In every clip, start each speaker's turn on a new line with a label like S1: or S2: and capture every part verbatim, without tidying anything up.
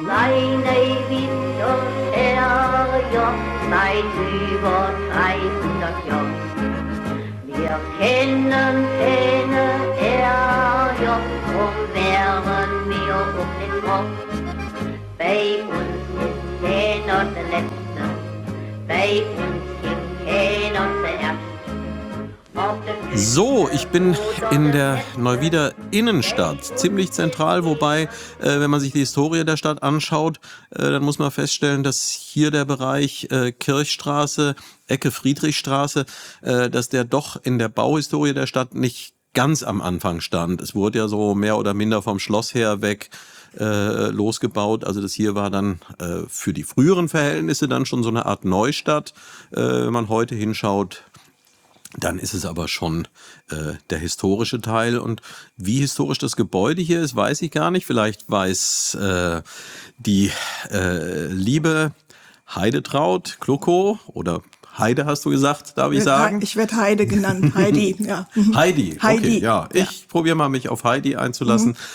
S1: Seine Winterferien seit über dreihundert Jahren. Wir kennen keine Ärger, drum wären wir auch nicht froh. Bei uns ist keiner der Letzte, bei uns gibt keiner der Erste.
S2: So, ich bin in der Neuwieder Innenstadt, ziemlich zentral, wobei, äh, wenn man sich die Historie der Stadt anschaut, äh, dann muss man feststellen, dass hier der Bereich äh, Kirchstraße, Ecke Friedrichstraße, äh, dass der doch in der Bauhistorie der Stadt nicht ganz am Anfang stand. Es wurde ja so mehr oder minder vom Schloss her weg äh, losgebaut. Also das hier war dann äh, für die früheren Verhältnisse dann schon so eine Art Neustadt, äh, wenn man heute hinschaut. Dann ist es aber schon äh, der historische Teil. Und wie historisch das Gebäude hier ist, weiß ich gar nicht. Vielleicht weiß äh, die äh, liebe Heidetraut Kluckow oder Heide hast du gesagt, darf ich sagen?
S3: Ich werde Heide genannt, Heidi, ja.
S2: Heidi,
S3: Heidi,
S2: okay, ja. Ich
S3: ja.
S2: probiere mal, mich auf Heidi einzulassen, mhm.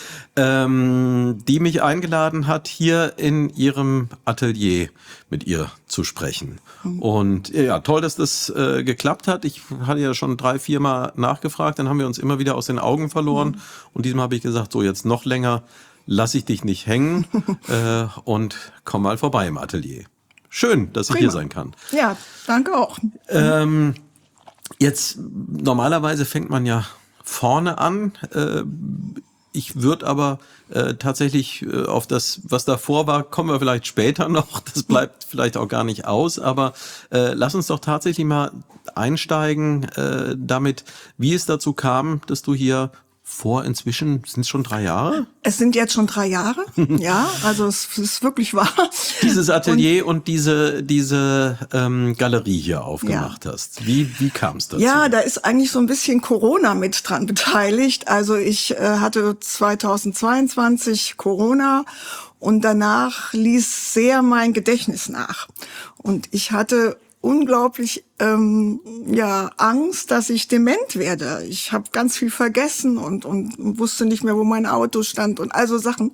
S2: ähm, die mich eingeladen hat, hier in ihrem Atelier mit ihr zu sprechen. Mhm. Und ja, toll, dass das äh, geklappt hat. Ich hatte ja schon drei, vier Mal nachgefragt, dann haben wir uns immer wieder aus den Augen verloren. Mhm. Und diesmal habe ich gesagt, so jetzt noch länger lasse ich dich nicht hängen äh, und komm mal vorbei im Atelier. Schön, dass ich
S3: Prima.
S2: hier sein kann.
S3: Ja, danke auch.
S2: Ähm, jetzt, normalerweise fängt man ja vorne an. Äh, ich würde aber äh, tatsächlich äh, auf das, was davor war, kommen wir vielleicht später noch. Das bleibt vielleicht auch gar nicht aus. Aber äh, lass uns doch tatsächlich mal einsteigen äh, damit, wie es dazu kam, dass du hier vor inzwischen, sind es schon drei Jahre?
S3: Es sind jetzt schon drei Jahre, ja, also es ist wirklich wahr.
S2: Dieses Atelier und, und diese diese ähm, Galerie hier aufgemacht ja. hast. Wie wie kam es dazu?
S3: Ja, da ist eigentlich so ein bisschen Corona mit dran beteiligt. Also ich äh, hatte zweitausendzweiundzwanzig Corona und danach ließ sehr mein Gedächtnis nach. Und ich hatte unglaublich ähm, ja Angst, dass ich dement werde. Ich habe ganz viel vergessen und und wusste nicht mehr, wo mein Auto stand und also Sachen.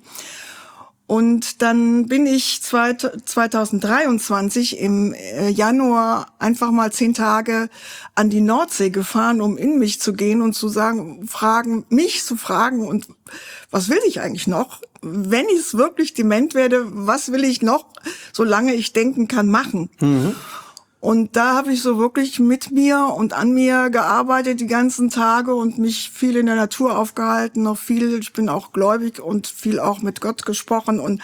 S3: Und dann bin ich zweitausenddreiundzwanzig im Januar einfach mal zehn Tage an die Nordsee gefahren, um in mich zu gehen und zu sagen, fragen, mich zu fragen und was will ich eigentlich noch? Wenn ich wirklich dement werde, was will ich noch, solange ich denken kann, machen? Mhm. Und da habe ich so wirklich mit mir und an mir gearbeitet die ganzen Tage und mich viel in der Natur aufgehalten, noch viel, ich bin auch gläubig und viel auch mit Gott gesprochen und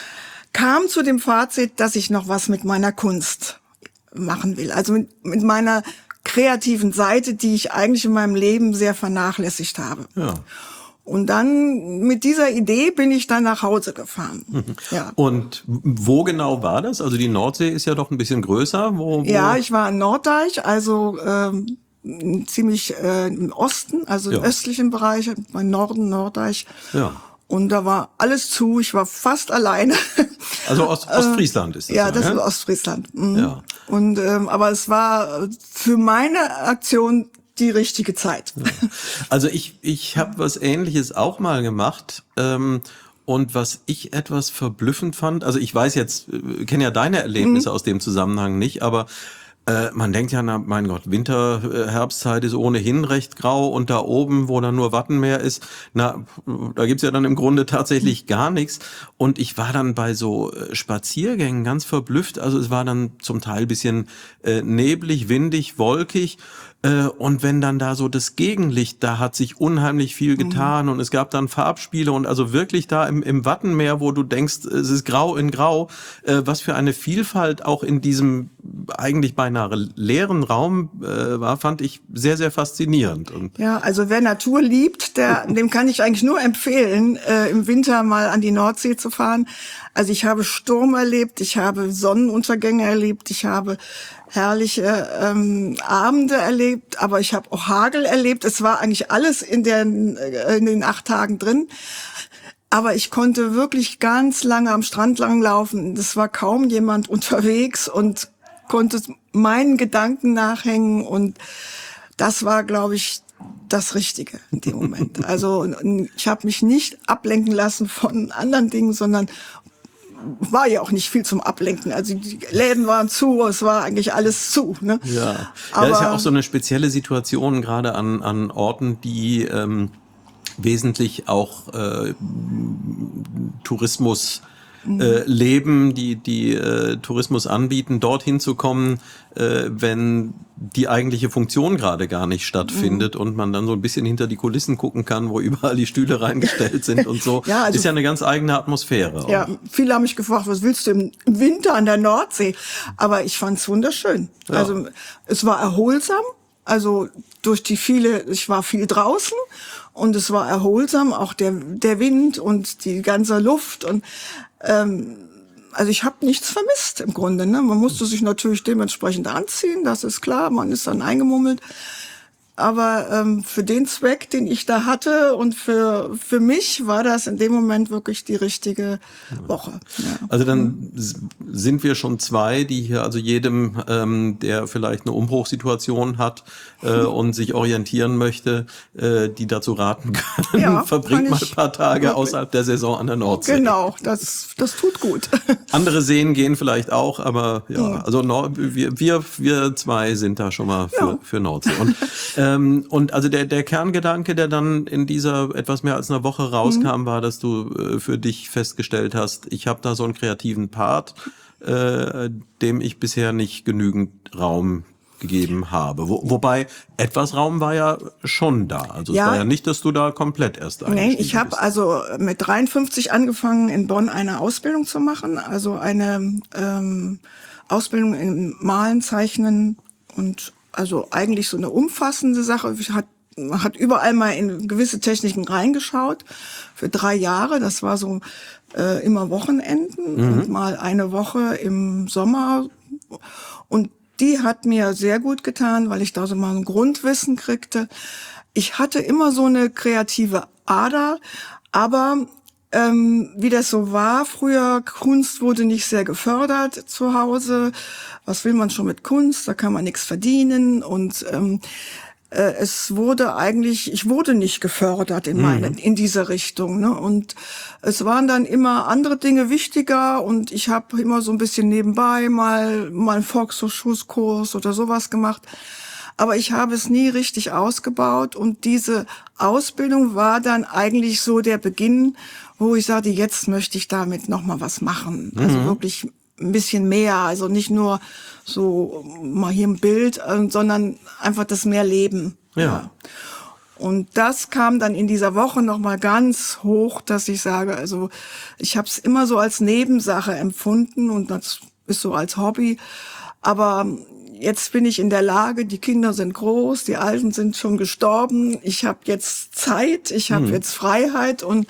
S3: kam zu dem Fazit, dass ich noch was mit meiner Kunst machen will. Also mit, mit meiner kreativen Seite, die ich eigentlich in meinem Leben sehr vernachlässigt habe. Ja. Und dann mit dieser Idee bin ich dann nach Hause gefahren. Mhm. Ja.
S2: Und wo genau war das? Also die Nordsee ist ja doch ein bisschen größer. Wo, wo?
S3: Ja, ich war in Norddeich, also ähm, ziemlich äh, im Osten, also ja. im östlichen Bereich, im Norden, Norddeich. Ja. Und da war alles zu, ich war fast alleine.
S2: Also Ost, Ostfriesland ist das.
S3: Ja, das
S2: ja?
S3: ist Ostfriesland. Mhm. Ja. Und ähm, aber es war für meine Aktion die richtige Zeit.
S2: Also ich ich habe was Ähnliches auch mal gemacht ähm, und was ich etwas verblüffend fand, also ich weiß jetzt, äh, kenne ja deine Erlebnisse mhm. aus dem Zusammenhang nicht, aber äh, man denkt ja, na, mein Gott, Winter, äh, Herbstzeit ist ohnehin recht grau und da oben, wo dann nur Wattenmeer ist, na, da gibt's ja dann im Grunde tatsächlich gar nichts. Und ich war dann bei so äh, Spaziergängen ganz verblüfft, also es war dann zum Teil bisschen äh, neblig, windig, wolkig. Und wenn dann da so das Gegenlicht, da hat sich unheimlich viel getan mhm. und es gab dann Farbspiele und also wirklich da im, im Wattenmeer, wo du denkst, es ist grau in grau, äh, was für eine Vielfalt auch in diesem eigentlich beinahe leeren Raum äh, war, fand ich sehr, sehr faszinierend. Und
S3: ja, also wer Natur liebt, der, dem kann ich eigentlich nur empfehlen, äh, im Winter mal an die Nordsee zu fahren. Also ich habe Sturm erlebt, ich habe Sonnenuntergänge erlebt, ich habe herrliche ähm, Abende erlebt, aber ich habe auch Hagel erlebt. Es war eigentlich alles in, der, in den acht Tagen drin. Aber ich konnte wirklich ganz lange am Strand langlaufen. Es war kaum jemand unterwegs und konnte meinen Gedanken nachhängen. Und das war, glaube ich, das Richtige in dem Moment. Also ich habe mich nicht ablenken lassen von anderen Dingen, sondern war ja auch nicht viel zum Ablenken. Also die Läden waren zu, es war eigentlich alles zu. Ne?
S2: Ja,
S3: Aber
S2: ja, ist ja auch so eine spezielle Situation, gerade an, an Orten, die ähm, wesentlich auch äh, Tourismus äh, leben, die die äh, Tourismus anbieten, dorthin zu kommen, äh, wenn die eigentliche Funktion gerade gar nicht stattfindet mhm. und man dann so ein bisschen hinter die Kulissen gucken kann, wo überall die Stühle reingestellt sind und so.
S3: Ja, also,
S2: ist ja eine ganz eigene Atmosphäre. Auch.
S3: Ja, viele haben mich gefragt, was willst du im Winter an der Nordsee? Aber ich fand's wunderschön. Ja. Also es war erholsam. Also durch die viele, ich war viel draußen und es war erholsam, auch der der Wind und die ganze Luft und ähm, also ich habe nichts vermisst im Grunde. Ne? Man musste sich natürlich dementsprechend anziehen, das ist klar, man ist dann eingemummelt. Aber ähm, für den Zweck, den ich da hatte und für für mich war das in dem Moment wirklich die richtige Woche. Ja.
S2: Also dann sind wir schon zwei, die hier also jedem, ähm, der vielleicht eine Umbruchssituation hat äh, und sich orientieren möchte, äh, die dazu raten können,
S3: ja,
S2: verbringt mal ein paar Tage
S3: wirklich.
S2: Außerhalb der Saison an der Nordsee.
S3: Genau, das das tut gut.
S2: Andere Seen gehen vielleicht auch, aber ja, ja. also Nord- wir wir wir zwei sind da schon mal für
S3: ja.
S2: für Nordsee. Und Ähm, und also der, der Kerngedanke, der dann in dieser etwas mehr als einer Woche rauskam, mhm. war, dass du äh, für dich festgestellt hast, ich habe da so einen kreativen Part, äh, dem ich bisher nicht genügend Raum gegeben habe. Wo, wobei etwas Raum war ja schon da. Also
S3: ja.
S2: es war ja nicht, dass du da komplett erst eingestiegen
S3: Nein, ich habe also mit dreiundfünfzig angefangen, in Bonn eine Ausbildung zu machen. Also eine ähm, Ausbildung im Malen, Zeichnen und also eigentlich so eine umfassende Sache. Ich hat, man hat überall mal in gewisse Techniken reingeschaut. Für drei Jahre, das war so äh, immer Wochenenden mhm. und mal eine Woche im Sommer. Und die hat mir sehr gut getan, weil ich da so mal ein Grundwissen kriegte. Ich hatte immer so eine kreative Ader, aber ähm, wie das so war früher, Kunst wurde nicht sehr gefördert zu Hause. Was will man schon mit Kunst? Da kann man nichts verdienen und ähm, äh, es wurde eigentlich, ich wurde nicht gefördert in meine, mhm. in diese Richtung. Ne? Und es waren dann immer andere Dinge wichtiger und ich habe immer so ein bisschen nebenbei mal mal einen Volkshochschulkurs oder sowas gemacht. Aber ich habe es nie richtig ausgebaut und diese Ausbildung war dann eigentlich so der Beginn, wo ich sagte, jetzt möchte ich damit noch mal was machen. Mhm. Also wirklich ein bisschen mehr, also nicht nur so mal hier ein Bild, sondern einfach das mehr Leben.
S2: Ja.
S3: ja. Und das kam dann in dieser Woche noch mal ganz hoch, dass ich sage, also ich habe es immer so als Nebensache empfunden und das ist so als Hobby, aber jetzt bin ich in der Lage, die Kinder sind groß, die Alten sind schon gestorben, ich habe jetzt Zeit, ich habe mhm. jetzt Freiheit und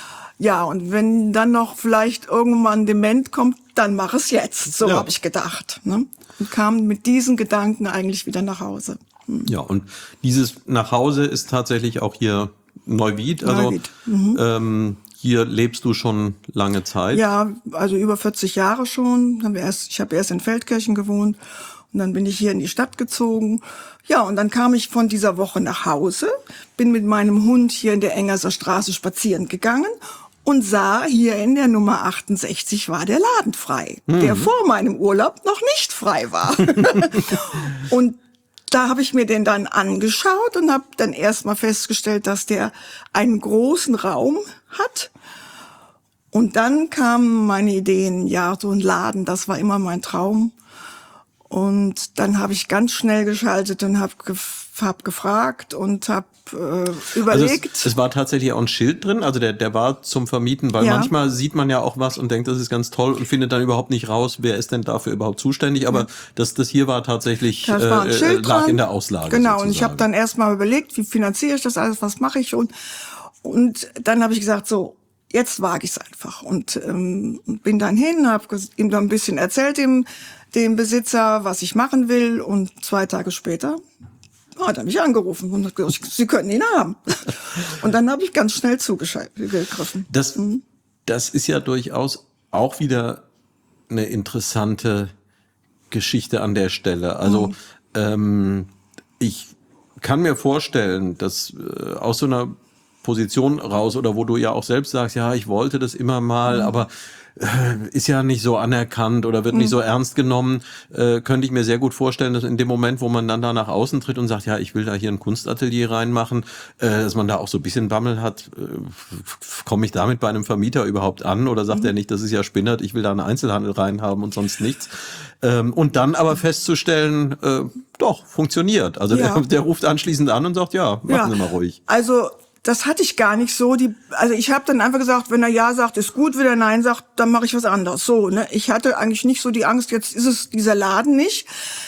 S3: ja, und wenn dann noch vielleicht irgendwann ein Dement kommt, dann mach es jetzt. So ja. habe ich gedacht. Ne? Und kam mit diesen Gedanken eigentlich wieder nach Hause. Hm.
S2: Ja, und dieses nach Hause ist tatsächlich auch hier Neuwied. Also
S3: Neuwied. Mhm.
S2: Ähm, hier lebst du schon lange Zeit.
S3: Ja, also über vierzig Jahre schon. Haben wir erst, ich habe erst in Feldkirchen gewohnt und dann bin ich hier in die Stadt gezogen. Ja, und dann kam ich von dieser Woche nach Hause, bin mit meinem Hund hier in der Engerser Straße spazieren gegangen und sah, hier in der Nummer achtundsechzig war der Laden frei, mhm. der vor meinem Urlaub noch nicht frei war. Und da habe ich mir den dann angeschaut und habe dann erstmal festgestellt, dass der einen großen Raum hat. Und dann kamen meine Ideen, ja, so ein Laden, das war immer mein Traum. Und dann habe ich ganz schnell geschaltet und habe gef- hab gefragt und habe äh, überlegt.
S2: Also es, es war tatsächlich auch ein Schild drin, also der der war zum Vermieten, weil ja. manchmal sieht man ja auch was und denkt, das ist ganz toll und findet dann überhaupt nicht raus, wer ist denn dafür überhaupt zuständig. Aber ja. das das hier war tatsächlich
S3: das war ein
S2: äh,
S3: Schild
S2: lag
S3: dran.
S2: in der Auslage.
S3: Genau,
S2: sozusagen.
S3: Und ich habe dann erstmal überlegt, wie finanziere ich das alles, was mache ich und und dann habe ich gesagt, so jetzt wage ich es einfach und ähm, bin dann hin, habe ihm dann ein bisschen erzählt, dem dem Besitzer, was ich machen will. Und zwei Tage später hat er mich angerufen und hat gesagt, Sie können ihn haben. Und dann habe ich ganz schnell zugegriffen.
S2: Das, mhm. das ist ja durchaus auch wieder eine interessante Geschichte an der Stelle. Also mhm. ähm, ich kann mir vorstellen, dass äh, aus so einer Position raus oder wo du ja auch selbst sagst, ja, ich wollte das immer mal, mhm. aber ist ja nicht so anerkannt oder wird nicht so ernst genommen, äh, könnte ich mir sehr gut vorstellen, dass in dem Moment, wo man dann da nach außen tritt und sagt, ja, ich will da hier ein Kunstatelier reinmachen, äh, dass man da auch so ein bisschen Bammel hat, äh, komme ich damit bei einem Vermieter überhaupt an oder sagt er nicht, das ist ja spinnert, ich will da einen Einzelhandel reinhaben und sonst nichts. Ähm, und dann aber festzustellen, äh, doch, funktioniert. Also
S3: Ja.
S2: der, der ruft anschließend an und sagt, ja, machen
S3: Ja.
S2: Sie mal ruhig.
S3: Also das hatte ich gar nicht so. Die, also ich habe dann einfach gesagt, wenn er ja sagt, ist gut, wenn er nein sagt, dann mache ich was anderes. So, ne? Ich hatte eigentlich nicht so die Angst, jetzt ist es dieser Laden nicht.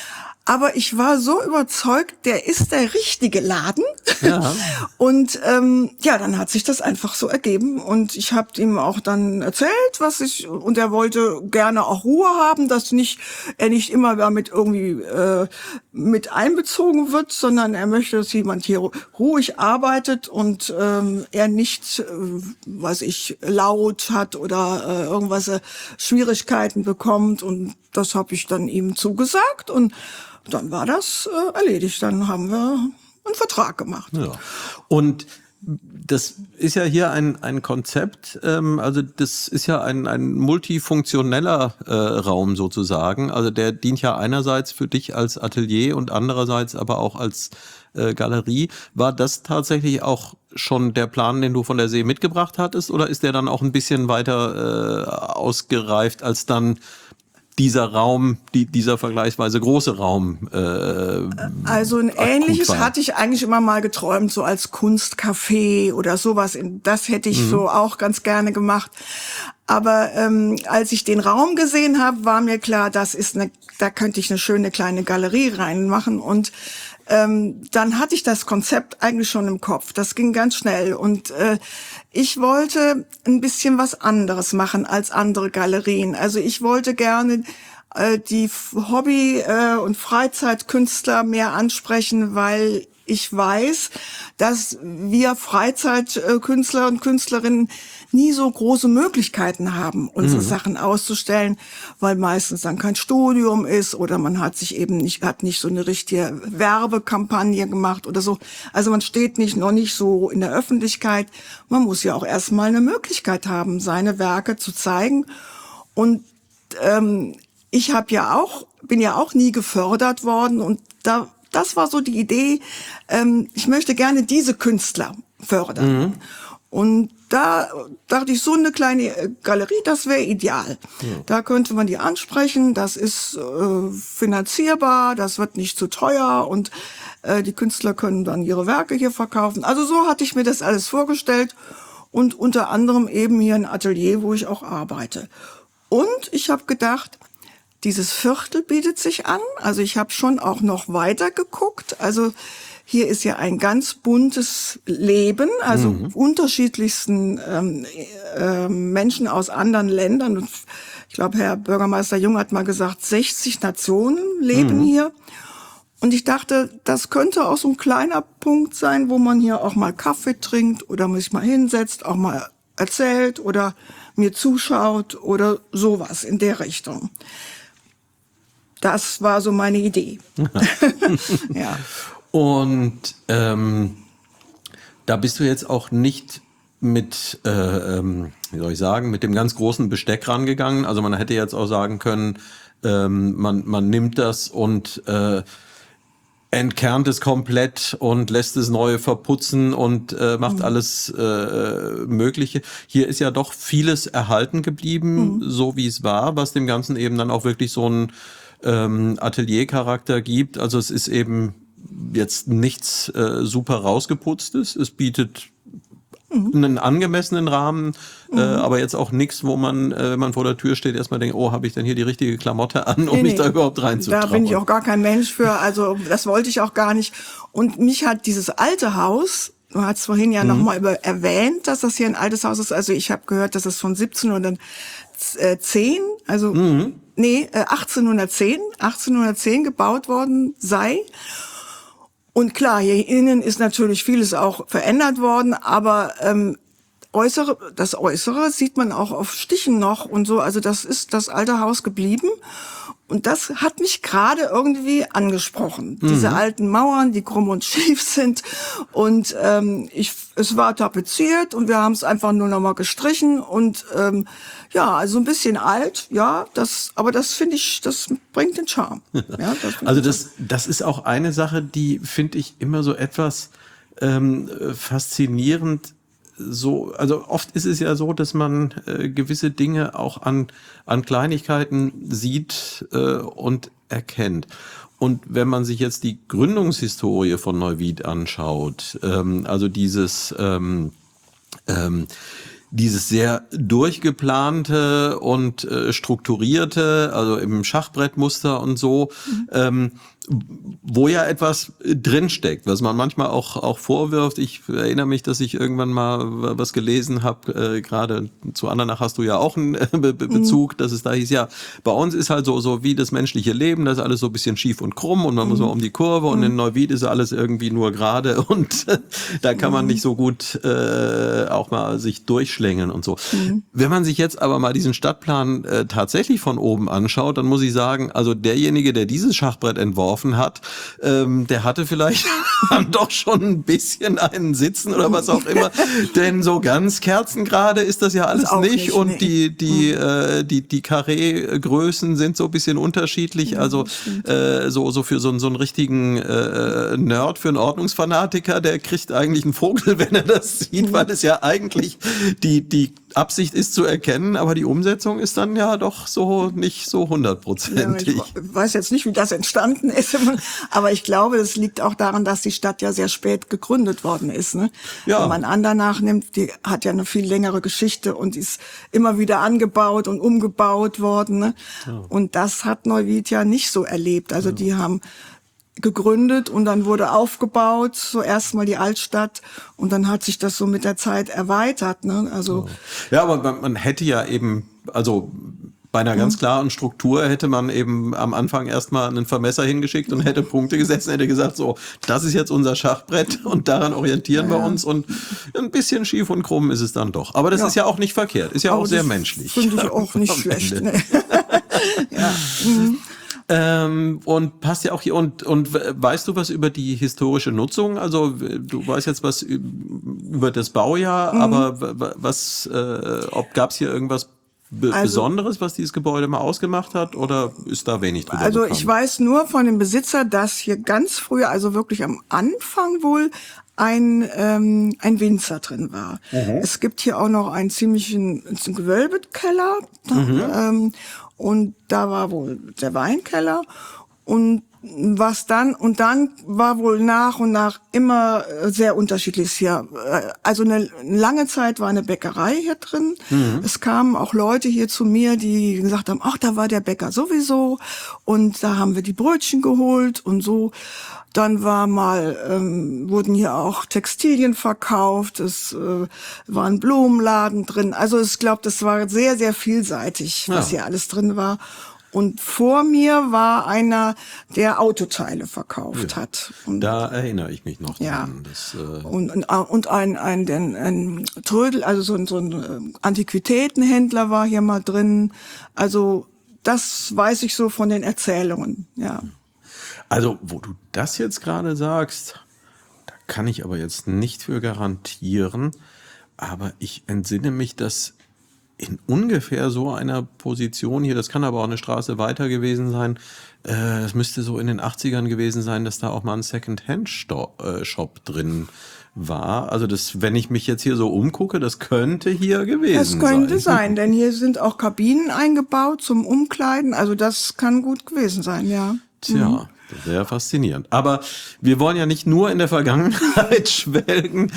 S3: Aber ich war so überzeugt, der ist der richtige Laden.
S2: Ja.
S3: Und ähm, ja, dann hat sich das einfach so ergeben. Und ich habe ihm auch dann erzählt, was ich, und er wollte gerne auch Ruhe haben, dass nicht er nicht immer damit irgendwie äh, mit einbezogen wird, sondern er möchte, dass jemand hier ruhig arbeitet und ähm, er nicht, äh, weiß ich, laut hat oder äh, irgendwas äh, Schwierigkeiten bekommt. Und das habe ich dann ihm zugesagt und dann war das äh, erledigt. Dann haben wir einen Vertrag gemacht.
S2: Ja. Und das ist ja hier ein, ein Konzept, ähm, also das ist ja ein, ein multifunktioneller äh, Raum sozusagen. Also der dient ja einerseits für dich als Atelier und andererseits aber auch als äh, Galerie. War das tatsächlich auch schon der Plan, den du von der See mitgebracht hattest, oder ist der dann auch ein bisschen weiter äh, ausgereift, als dann dieser Raum, die, dieser vergleichsweise große Raum. Äh,
S3: also ein
S2: akut
S3: ähnliches
S2: war?
S3: hatte ich eigentlich immer mal geträumt, so als Kunstcafé oder sowas. Das hätte ich mhm. so auch ganz gerne gemacht. Aber ähm, als ich den Raum gesehen habe, war mir klar, das ist eine, da könnte ich eine schöne kleine Galerie reinmachen. Und ähm, dann hatte ich das Konzept eigentlich schon im Kopf. Das ging ganz schnell. Und äh, ich wollte ein bisschen was anderes machen als andere Galerien. Also ich wollte gerne äh, die Hobby- äh, und Freizeitkünstler mehr ansprechen, weil ich weiß, dass wir Freizeitkünstler und Künstlerinnen nie so große Möglichkeiten haben, unsere mhm. Sachen auszustellen, weil meistens dann kein Studium ist oder man hat sich eben nicht, hat nicht so eine richtige Werbekampagne gemacht oder so. Also man steht nicht, noch nicht so in der Öffentlichkeit. Man muss ja auch erstmal eine Möglichkeit haben, seine Werke zu zeigen. Und ähm, ich habe ja auch, bin ja auch nie gefördert worden und da Das war so die Idee, ähm, ich möchte gerne diese Künstler fördern. Mhm. Und da dachte ich, so eine kleine Galerie, das wäre ideal. Ja. Da könnte man die ansprechen, das ist äh, finanzierbar, das wird nicht zu teuer und äh, die Künstler können dann ihre Werke hier verkaufen. Also so hatte ich mir das alles vorgestellt und unter anderem eben hier ein Atelier, wo ich auch arbeite. Und ich habe gedacht, dieses Viertel bietet sich an. Also ich habe schon auch noch weiter geguckt. Also hier ist ja ein ganz buntes Leben, also mhm. unterschiedlichsten ähm, äh, Menschen aus anderen Ländern. Und ich glaube, Herr Bürgermeister Jung hat mal gesagt, sechzig Nationen leben mhm. hier. Und ich dachte, das könnte auch so ein kleiner Punkt sein, wo man hier auch mal Kaffee trinkt oder sich mal hinsetzt, auch mal erzählt oder mir zuschaut oder sowas in der Richtung. Das war so meine Idee. Ja.
S2: Und ähm, da bist du jetzt auch nicht mit, äh, ähm, wie soll ich sagen, mit dem ganz großen Besteck rangegangen. Also man hätte jetzt auch sagen können, ähm, man, man nimmt das und äh, entkernt es komplett und lässt es neu verputzen und äh, macht mhm. alles äh, Mögliche. Hier ist ja doch vieles erhalten geblieben, mhm. so wie es war, was dem Ganzen eben dann auch wirklich so ein ähm, Ateliercharakter gibt. Also es ist eben jetzt nichts äh, super rausgeputztes. Es bietet mhm. einen angemessenen Rahmen, mhm. äh, aber jetzt auch nichts, wo man, äh, wenn man vor der Tür steht, erstmal denkt, oh, habe ich denn hier die richtige Klamotte an, um
S3: nee,
S2: mich
S3: nee.
S2: da überhaupt reinzutrauen?
S3: Da bin ich auch gar kein Mensch für, also das wollte ich auch gar nicht. Und mich hat dieses alte Haus, du hast vorhin ja mhm. noch mal über erwähnt, dass das hier ein altes Haus ist, also ich habe gehört, dass es von siebzehnhundertzehn, also mhm. nee, achtzehnhundertzehn, achtzehnhundertzehn gebaut worden sei. Und klar, hier innen ist natürlich vieles auch verändert worden, aber ähm, äußere, das Äußere sieht man auch auf Stichen noch und so. Also das ist das alte Haus geblieben. Und das hat mich gerade irgendwie angesprochen. Mhm. Diese alten Mauern, die krumm und schief sind. Und ähm, ich, es war tapeziert und wir haben es einfach nur noch mal gestrichen. Und ähm, ja, also ein bisschen alt, ja. Das, aber das finde ich, das bringt den Charme. Ja, das
S2: also das, das ist auch eine Sache, die finde ich immer so etwas ähm, faszinierend. So, also oft ist es ja so, dass man äh, gewisse Dinge auch an an Kleinigkeiten sieht äh, und erkennt. Und wenn man sich jetzt die Gründungshistorie von Neuwied anschaut, ähm, also dieses ähm, ähm, dieses sehr durchgeplante und äh, strukturierte, also im Schachbrettmuster und so, mhm. ähm, wo ja etwas drinsteckt, was man manchmal auch auch vorwirft. Ich erinnere mich, dass ich irgendwann mal was gelesen habe, äh, gerade zu Andernach hast du ja auch einen äh, Be Bezug, mhm. dass es da hieß, ja, bei uns ist halt so so wie das menschliche Leben, das ist alles so ein bisschen schief und krumm und man mhm. muss mal um die Kurve und mhm. in Neuwied ist alles irgendwie nur gerade und äh, da kann man nicht so gut äh, auch mal sich durchschlängeln und so. Mhm. Wenn man sich jetzt aber mal diesen Stadtplan äh, tatsächlich von oben anschaut, dann muss ich sagen, also derjenige, der dieses Schachbrett entworfen hat, ähm, der hatte vielleicht dann doch schon ein bisschen einen Sitzen oder was auch immer, denn so ganz kerzengerade ist das ja alles nicht, nicht und nee. die die mhm. äh, die die Carré-Größen sind so ein bisschen unterschiedlich, ja, also äh, so so für so, einen so einen richtigen äh, Nerd, für einen Ordnungsfanatiker, der kriegt eigentlich einen Vogel, wenn er das sieht, mhm. weil es ja eigentlich die die Absicht ist zu erkennen, aber die Umsetzung ist dann ja doch so nicht so hundertprozentig.
S3: Ja, ich weiß jetzt nicht, wie das entstanden ist, aber ich glaube, es liegt auch daran, dass die Stadt ja sehr spät gegründet worden ist. Ne?
S2: Ja.
S3: Wenn man Andernach nimmt, die hat ja eine viel längere Geschichte und ist immer wieder angebaut und umgebaut worden. Ne? Ja. Und das hat Neuwied ja nicht so erlebt. Also ja. die haben gegründet und dann wurde aufgebaut, so erstmal die Altstadt und dann hat sich das so mit der Zeit erweitert. Ne? Also
S2: ja, aber man, man hätte ja eben, also bei einer ganz klaren Struktur hätte man eben am Anfang erstmal einen Vermesser hingeschickt und hätte Punkte gesetzt und hätte gesagt, so, das ist jetzt unser Schachbrett und daran orientieren ja, wir uns und ein bisschen schief und krumm ist es dann doch. Aber das ja. ist ja auch nicht verkehrt, ist ja aber auch sehr menschlich.
S3: Finde ich auch nicht schlecht. Ne? ja. Mhm.
S2: Ähm, und passt ja auch hier und und weißt du was über die historische Nutzung? Also du weißt jetzt was über das Baujahr, mhm. aber was äh, ob gab's hier irgendwas Be- also, Besonderes, was dieses Gebäude mal ausgemacht hat, oder ist da wenig drüber
S3: Also
S2: bekannt?
S3: Ich weiß nur von dem Besitzer, dass hier ganz früher, also wirklich am Anfang wohl, ein ähm, ein Winzer drin war. Mhm. Es gibt hier auch noch einen ziemlichen einen Gewölbekeller mhm. ähm, und da war wohl der Weinkeller und was dann, und dann war wohl nach und nach immer sehr unterschiedlich hier. Also eine lange Zeit war eine Bäckerei hier drin. Mhm. Es kamen auch Leute hier zu mir, die gesagt haben, ach, da war der Bäcker sowieso. Und da haben wir die Brötchen geholt und so. Dann war mal, ähm, wurden hier auch Textilien verkauft. Es äh, war ein Blumenladen drin. Also ich glaube, das war sehr, sehr vielseitig, was ja. hier alles drin war. Und vor mir war einer, der Autoteile verkauft ja, hat. Und
S2: da erinnere ich mich noch
S3: ja.
S2: dran. Das, äh
S3: und, und, und ein, ein, ein, ein Trödel, also so ein, so ein Antiquitätenhändler war hier mal drin. Also das weiß ich so von den Erzählungen, ja.
S2: Also, wo du das jetzt gerade sagst, da kann ich aber jetzt nicht für garantieren. Aber ich entsinne mich, dass in ungefähr so einer Position hier, das kann aber auch eine Straße weiter gewesen sein, äh, es müsste so in den achtzigern gewesen sein, dass da auch mal ein Second-Hand-Shop drin war. Also das, wenn ich mich jetzt hier so umgucke, das könnte hier gewesen sein.
S3: Das könnte sein, sein, denn hier sind auch Kabinen eingebaut zum Umkleiden. Also das kann gut gewesen sein, ja.
S2: Tja. Mhm. Sehr faszinierend. Aber wir wollen ja nicht nur in der Vergangenheit schwelgen.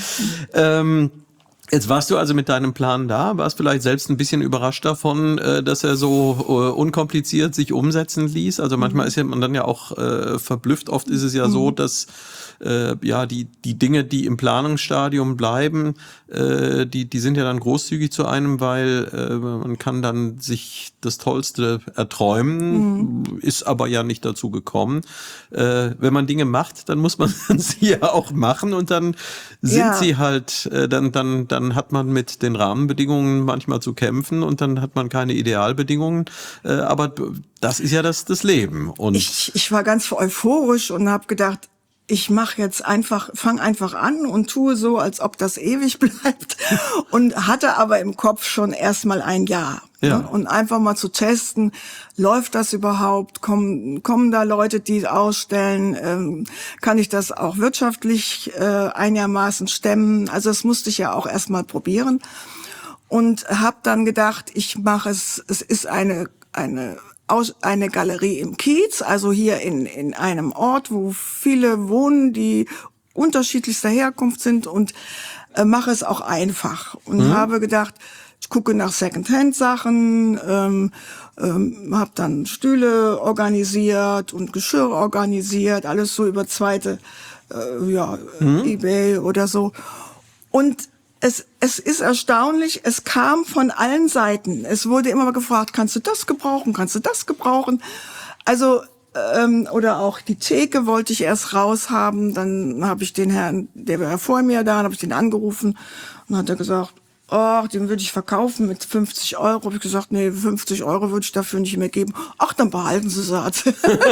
S2: Ähm, Jetzt warst du also mit deinem Plan da, warst vielleicht selbst ein bisschen überrascht davon, äh, dass er so äh, unkompliziert sich umsetzen ließ. Also manchmal ist ja man dann ja auch äh, verblüfft. Oft ist es ja so, dass äh, ja die die Dinge, die im Planungsstadium bleiben, äh, die die sind ja dann großzügig zu einem, weil äh, man kann dann sich das Tollste erträumen, mhm. ist aber ja nicht dazu gekommen. Äh, wenn man Dinge macht, dann muss man sie ja auch machen und dann sind ja. sie halt, äh, dann dann dann dann hat man mit den Rahmenbedingungen manchmal zu kämpfen und dann hat man keine Idealbedingungen. Äh, aber das ist ja das, das Leben. Und
S3: ich, ich war ganz euphorisch und habe gedacht, ich mache jetzt einfach, fang einfach an und tue so, als ob das ewig bleibt. Und hatte aber im Kopf schon erstmal ein Jahr.
S2: Ja.
S3: Ne? Und einfach mal zu testen, läuft das überhaupt? Kommen, kommen da Leute, die ausstellen? Ähm, kann ich das auch wirtschaftlich äh, einigermaßen stemmen? Also das musste ich ja auch erstmal probieren. Und habe dann gedacht, ich mache es, es ist eine, eine aus eine Galerie im Kiez, also hier in in einem Ort, wo viele wohnen, die unterschiedlichster Herkunft sind, und äh, mache es auch einfach und mhm. habe gedacht, ich gucke nach Secondhand-Sachen, ähm, ähm, habe dann Stühle organisiert und Geschirr organisiert, alles so über zweite, äh, ja, mhm. eBay oder so. Und Es, es ist erstaunlich, es kam von allen Seiten. Es wurde immer gefragt, kannst du das gebrauchen, kannst du das gebrauchen? Also, ähm, oder auch die Theke wollte ich erst raushaben. Dann habe ich den Herrn, der war vor mir da, dann habe ich den angerufen und hat er gesagt, ach, den würde ich verkaufen mit fünfzig Euro. Habe ich gesagt, nee, fünfzig Euro würde ich dafür nicht mehr geben. Ach, dann behalten Sie sie halt.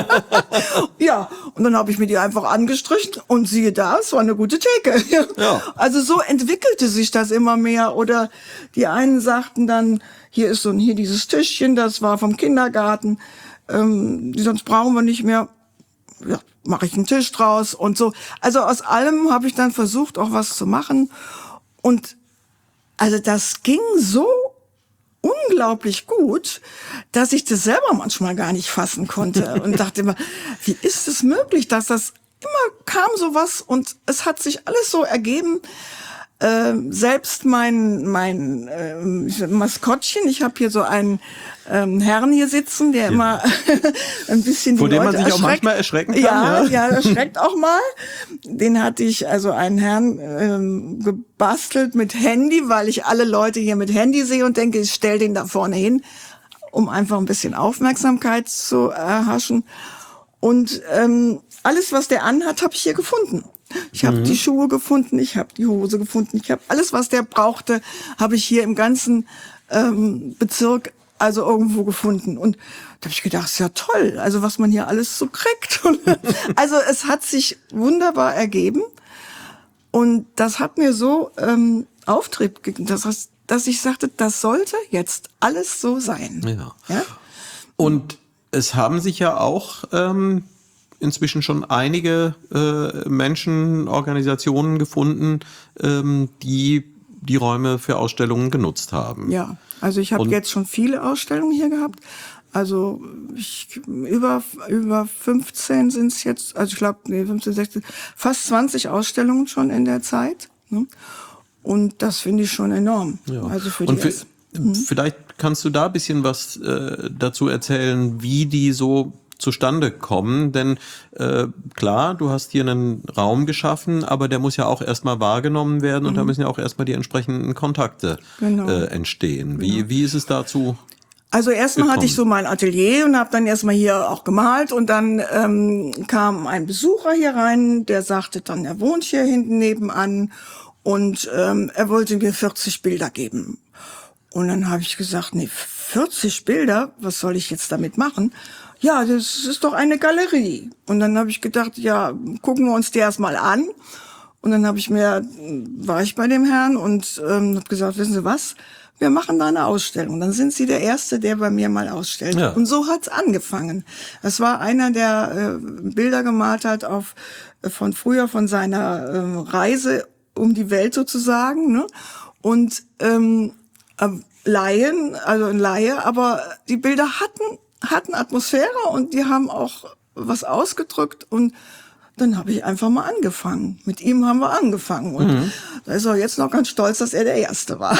S3: Ja, und dann habe ich mir die einfach angestrichen und siehe da, es war eine gute Theke. Ja. Also so entwickelte sich das immer mehr. Oder die einen sagten dann, hier ist so ein, hier dieses Tischchen, das war vom Kindergarten, ähm, sonst brauchen wir nicht mehr. Ja, mache ich einen Tisch draus und so. Also aus allem habe ich dann versucht, auch was zu machen. Und also das ging so unglaublich gut, dass ich das selber manchmal gar nicht fassen konnte und dachte immer, wie ist es möglich, dass das immer kam sowas und es hat sich alles so ergeben. Äh, selbst mein mein äh, Maskottchen, ich habe hier so einen ähm, Herrn hier sitzen, der ja. immer ein bisschen die
S2: Vor dem
S3: Leute
S2: man sich auch manchmal erschrecken kann.
S3: Ja,
S2: ja,
S3: ja, erschreckt auch mal. Den hatte ich, also einen Herrn ähm, gebastelt mit Handy, weil ich alle Leute hier mit Handy sehe und denke, ich stell den da vorne hin, um einfach ein bisschen Aufmerksamkeit zu erhaschen. Und ähm, alles, was der anhat, habe ich hier gefunden. Ich habe mhm. die Schuhe gefunden, ich habe die Hose gefunden, ich habe alles, was der brauchte, habe ich hier im ganzen ähm, Bezirk also irgendwo gefunden. Und da habe ich gedacht, ist ja toll, also was man hier alles so kriegt. Und also es hat sich wunderbar ergeben und das hat mir so ähm, Auftrieb gegeben, dass, dass ich sagte, das sollte jetzt alles so sein.
S2: Ja.
S3: Ja?
S2: Und es haben sich ja auch ähm inzwischen schon einige äh, Menschen, Organisationen gefunden, ähm, die die Räume für Ausstellungen genutzt haben.
S3: Ja, also ich habe jetzt schon viele Ausstellungen hier gehabt. Also ich, über über fünfzehn sind es jetzt, also ich glaube, nee, fünfzehn, sechzehn, fast zwanzig Ausstellungen schon in der Zeit. Ne? Und das finde ich schon enorm. Ja. Also für die
S2: Und für, mhm. vielleicht kannst du da ein bisschen was äh, dazu erzählen, wie die so zustande kommen, denn äh, klar, du hast hier einen Raum geschaffen, aber der muss ja auch erstmal wahrgenommen werden mhm. und da müssen ja auch erstmal die entsprechenden Kontakte genau. äh, entstehen. Wie genau. wie ist es dazu?
S3: Also erstmal hatte ich so mein Atelier und habe dann erstmal hier auch gemalt und dann ähm, kam ein Besucher hier rein, der sagte dann, er wohnt hier hinten nebenan und ähm, er wollte mir vierzig Bilder geben. Und dann habe ich gesagt, nee, vierzig Bilder, was soll ich jetzt damit machen? Ja, das ist doch eine Galerie. Und dann habe ich gedacht, ja, gucken wir uns die erstmal an. Und dann habe ich mir, war ich bei dem Herrn und ähm, habe gesagt, wissen Sie was, wir machen da eine Ausstellung. Dann sind Sie der Erste, der bei mir mal ausstellt. Ja. Und so hat's angefangen. Das war einer, der äh, Bilder gemalt hat auf äh, von früher, von seiner äh, Reise um die Welt sozusagen. Ne? Und ähm, äh, Laien, also ein Laie, aber die Bilder hatten hatten Atmosphäre und die haben auch was ausgedrückt und dann habe ich einfach mal angefangen. Mit ihm haben wir angefangen und mhm. da ist er jetzt noch ganz stolz, dass er der Erste war.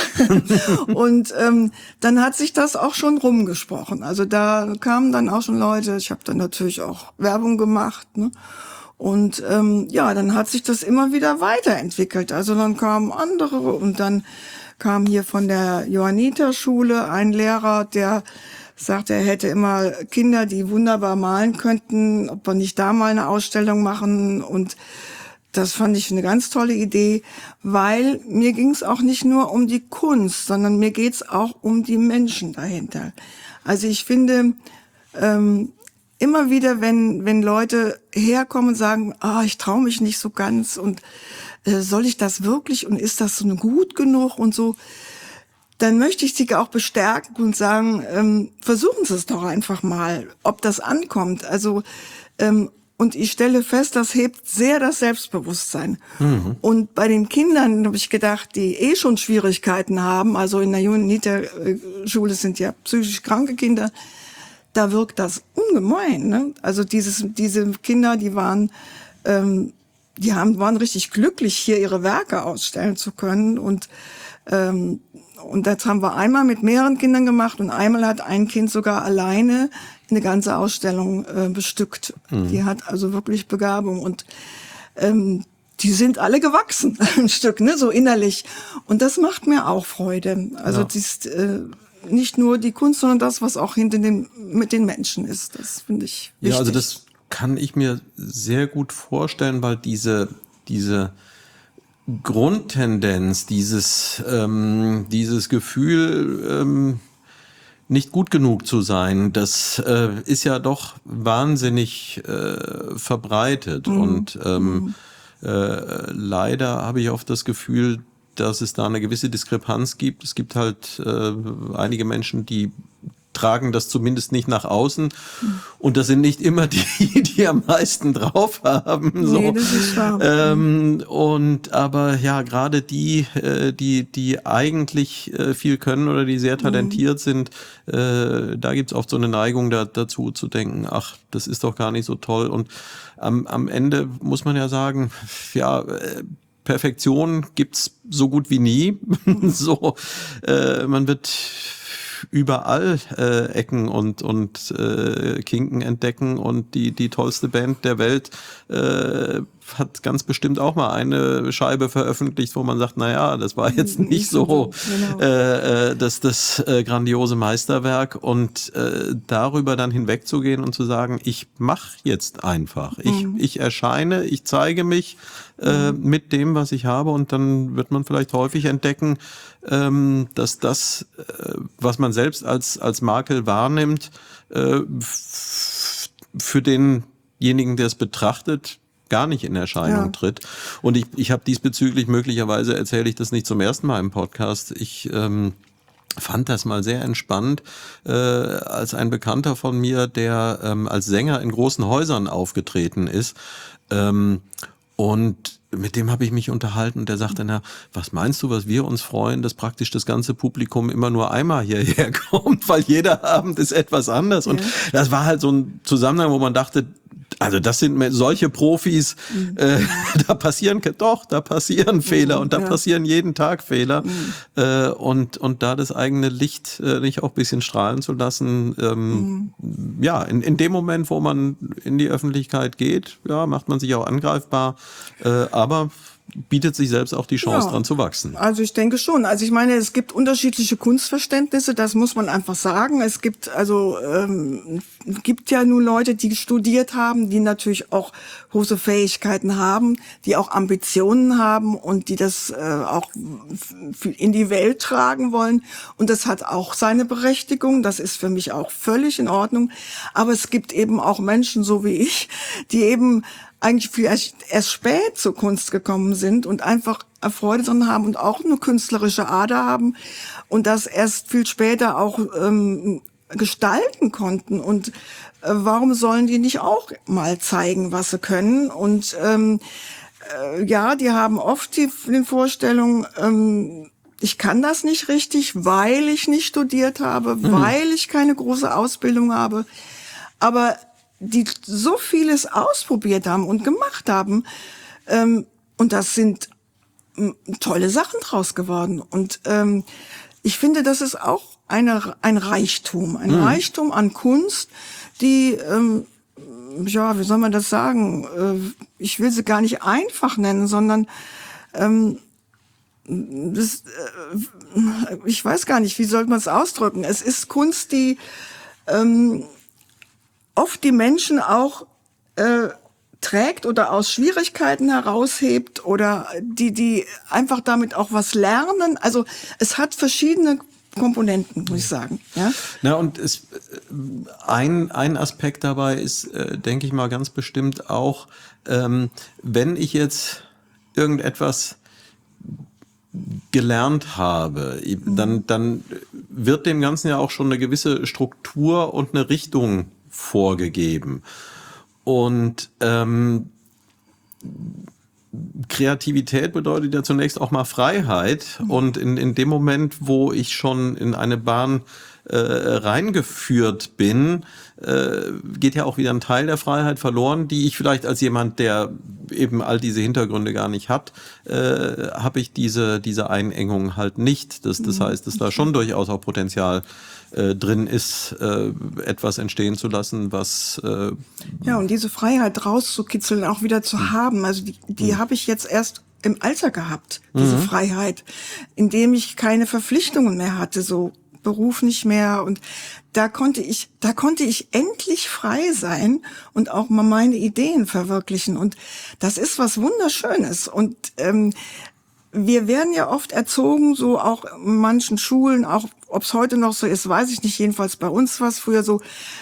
S3: Und ähm, dann hat sich das auch schon rumgesprochen. Also da kamen dann auch schon Leute, ich habe dann natürlich auch Werbung gemacht, ne? Und ähm, ja, dann hat sich das immer wieder weiterentwickelt. Also dann kamen andere und dann kam hier von der Johanniterschule ein Lehrer, der sagte, er hätte immer Kinder, die wunderbar malen könnten, ob wir nicht da mal eine Ausstellung machen. Und das fand ich eine ganz tolle Idee, weil mir ging es auch nicht nur um die Kunst, sondern mir geht es auch um die Menschen dahinter. Also ich finde, ähm, immer wieder, wenn wenn Leute herkommen und sagen, ah, ich traue mich nicht so ganz und äh, soll ich das wirklich und ist das so gut genug und so, dann möchte ich sie auch bestärken und sagen, ähm, versuchen Sie es doch einfach mal, ob das ankommt. Also ähm, und ich stelle fest, das hebt sehr das Selbstbewusstsein. Mhm. Und bei den Kindern habe ich gedacht, die eh schon Schwierigkeiten haben, also in der Johanniter-Schule sind ja psychisch kranke Kinder, da wirkt das ungemein. Ne? Also dieses, diese Kinder, die waren, ähm, die haben, waren richtig glücklich, hier ihre Werke ausstellen zu können. Und ähm, und das haben wir einmal mit mehreren Kindern gemacht und einmal hat ein Kind sogar alleine eine ganze Ausstellung äh, bestückt. Mhm. Die hat also wirklich Begabung und ähm, die sind alle gewachsen, ein Stück, ne, so innerlich. Und das macht mir auch Freude. Also ja. dies, äh, nicht nur die Kunst, sondern das, was auch hinter den mit den Menschen ist. Das finde ich wichtig.
S2: Ja, also das kann ich mir sehr gut vorstellen, weil diese diese Grundtendenz, dieses ähm, dieses Gefühl, ähm, nicht gut genug zu sein, das äh, ist ja doch wahnsinnig äh, verbreitet. Mhm. Und ähm, mhm. äh, leider habe ich oft das Gefühl, dass es da eine gewisse Diskrepanz gibt. Es gibt halt äh, einige Menschen, die tragen das zumindest nicht nach außen. Und das sind nicht immer die, die am meisten drauf haben. So.
S3: Nee, das ist wahr.
S2: Ähm, und aber ja, gerade die, äh, die, die eigentlich äh, viel können oder die sehr talentiert mhm. sind, äh, da gibt's oft so eine Neigung da, dazu zu denken, ach, das ist doch gar nicht so toll. Und am, am Ende muss man ja sagen, ja, äh, Perfektion gibt's so gut wie nie. so, äh, man wird überall äh, Ecken und und äh, Kinken entdecken und die die tollste Band der Welt äh, hat ganz bestimmt auch mal eine Scheibe veröffentlicht, wo man sagt, na ja, das war jetzt nicht so genau. äh, das das äh, grandiose Meisterwerk und äh, darüber dann hinwegzugehen und zu sagen, ich mache jetzt einfach, ich mhm. ich erscheine, ich zeige mich äh, mhm. mit dem, was ich habe und dann wird man vielleicht häufig entdecken, ähm, dass das, äh, was man selbst als als Makel wahrnimmt, äh, f- für denjenigen, der es betrachtet, gar nicht in Erscheinung ja. tritt. Und ich, ich habe diesbezüglich, möglicherweise erzähle ich das nicht zum ersten Mal im Podcast, ich ähm, fand das mal sehr entspannt, äh, als ein Bekannter von mir, der ähm, als Sänger in großen Häusern aufgetreten ist, ähm, und mit dem habe ich mich unterhalten und der sagte, na, was meinst du, was wir uns freuen, dass praktisch das ganze Publikum immer nur einmal hierher kommt, weil jeder Abend ist etwas anders. Und ja. das war halt so ein Zusammenhang, wo man dachte, also das sind solche Profis, mhm. äh, da passieren, doch, da passieren Fehler und da ja. passieren jeden Tag Fehler. Mhm. Äh, und und da das eigene Licht äh, nicht auch ein bisschen strahlen zu lassen, ähm, mhm. ja, in, in dem Moment, wo man in die Öffentlichkeit geht, ja, macht man sich auch angreifbar, äh, aber bietet sich selbst auch die Chance, ja. dran zu wachsen.
S3: Also ich denke schon. Also ich meine, es gibt unterschiedliche Kunstverständnisse, das muss man einfach sagen. Es gibt also ähm, gibt ja nun Leute, die studiert haben, die natürlich auch große Fähigkeiten haben, die auch Ambitionen haben und die das äh, auch in die Welt tragen wollen. Und das hat auch seine Berechtigung. Das ist für mich auch völlig in Ordnung. Aber es gibt eben auch Menschen, so wie ich, die eben eigentlich vielleicht erst spät zur Kunst gekommen sind und einfach Freude dran haben und auch eine künstlerische Ader haben und das erst viel später auch ähm, gestalten konnten. Und äh, warum sollen die nicht auch mal zeigen, was sie können? Und ähm, äh, ja, die haben oft die, die Vorstellung, ähm, ich kann das nicht richtig, weil ich nicht studiert habe, mhm. weil ich keine große Ausbildung habe. Aber die so vieles ausprobiert haben und gemacht haben. Ähm, und das sind m, tolle Sachen draus geworden. Und ähm, ich finde, das ist auch eine, ein Reichtum, ein mhm. Reichtum an Kunst, die, ähm, ja, wie soll man das sagen? Äh, ich will sie gar nicht einfach nennen, sondern ähm, das, äh, ich weiß gar nicht, wie soll man es ausdrücken? Es ist Kunst, die ähm, oft die Menschen auch äh, trägt oder aus Schwierigkeiten heraushebt oder die, die einfach damit auch was lernen. Also es hat verschiedene Komponenten, muss ich sagen. Ja,
S2: Na, und es, ein, ein Aspekt dabei ist, äh, denke ich mal, ganz bestimmt auch, ähm, wenn ich jetzt irgendetwas gelernt habe, dann, dann wird dem Ganzen ja auch schon eine gewisse Struktur und eine Richtung vorgegeben. Und ähm, Kreativität bedeutet ja zunächst auch mal Freiheit. Und in, in dem Moment, wo ich schon in eine Bahn äh, reingeführt bin, äh, geht ja auch wieder ein Teil der Freiheit verloren, die ich vielleicht als jemand, der eben all diese Hintergründe gar nicht hat, äh, habe ich diese, diese Einengung halt nicht. Das, das heißt, dass da schon durchaus auch Potenzial äh, drin ist, äh, etwas entstehen zu lassen, was... Äh,
S3: ja, und diese Freiheit rauszukitzeln, auch wieder zu haben, also die, die habe ich jetzt erst im Alter gehabt, diese mhm. Freiheit, indem ich keine Verpflichtungen mehr hatte, so Beruf nicht mehr, und da konnte ich, da konnte ich endlich frei sein und auch mal meine Ideen verwirklichen, und das ist was Wunderschönes. Und ähm, wir werden ja oft erzogen, so auch in manchen Schulen, auch ob es heute noch so ist, weiß ich nicht, jedenfalls bei uns war es früher so,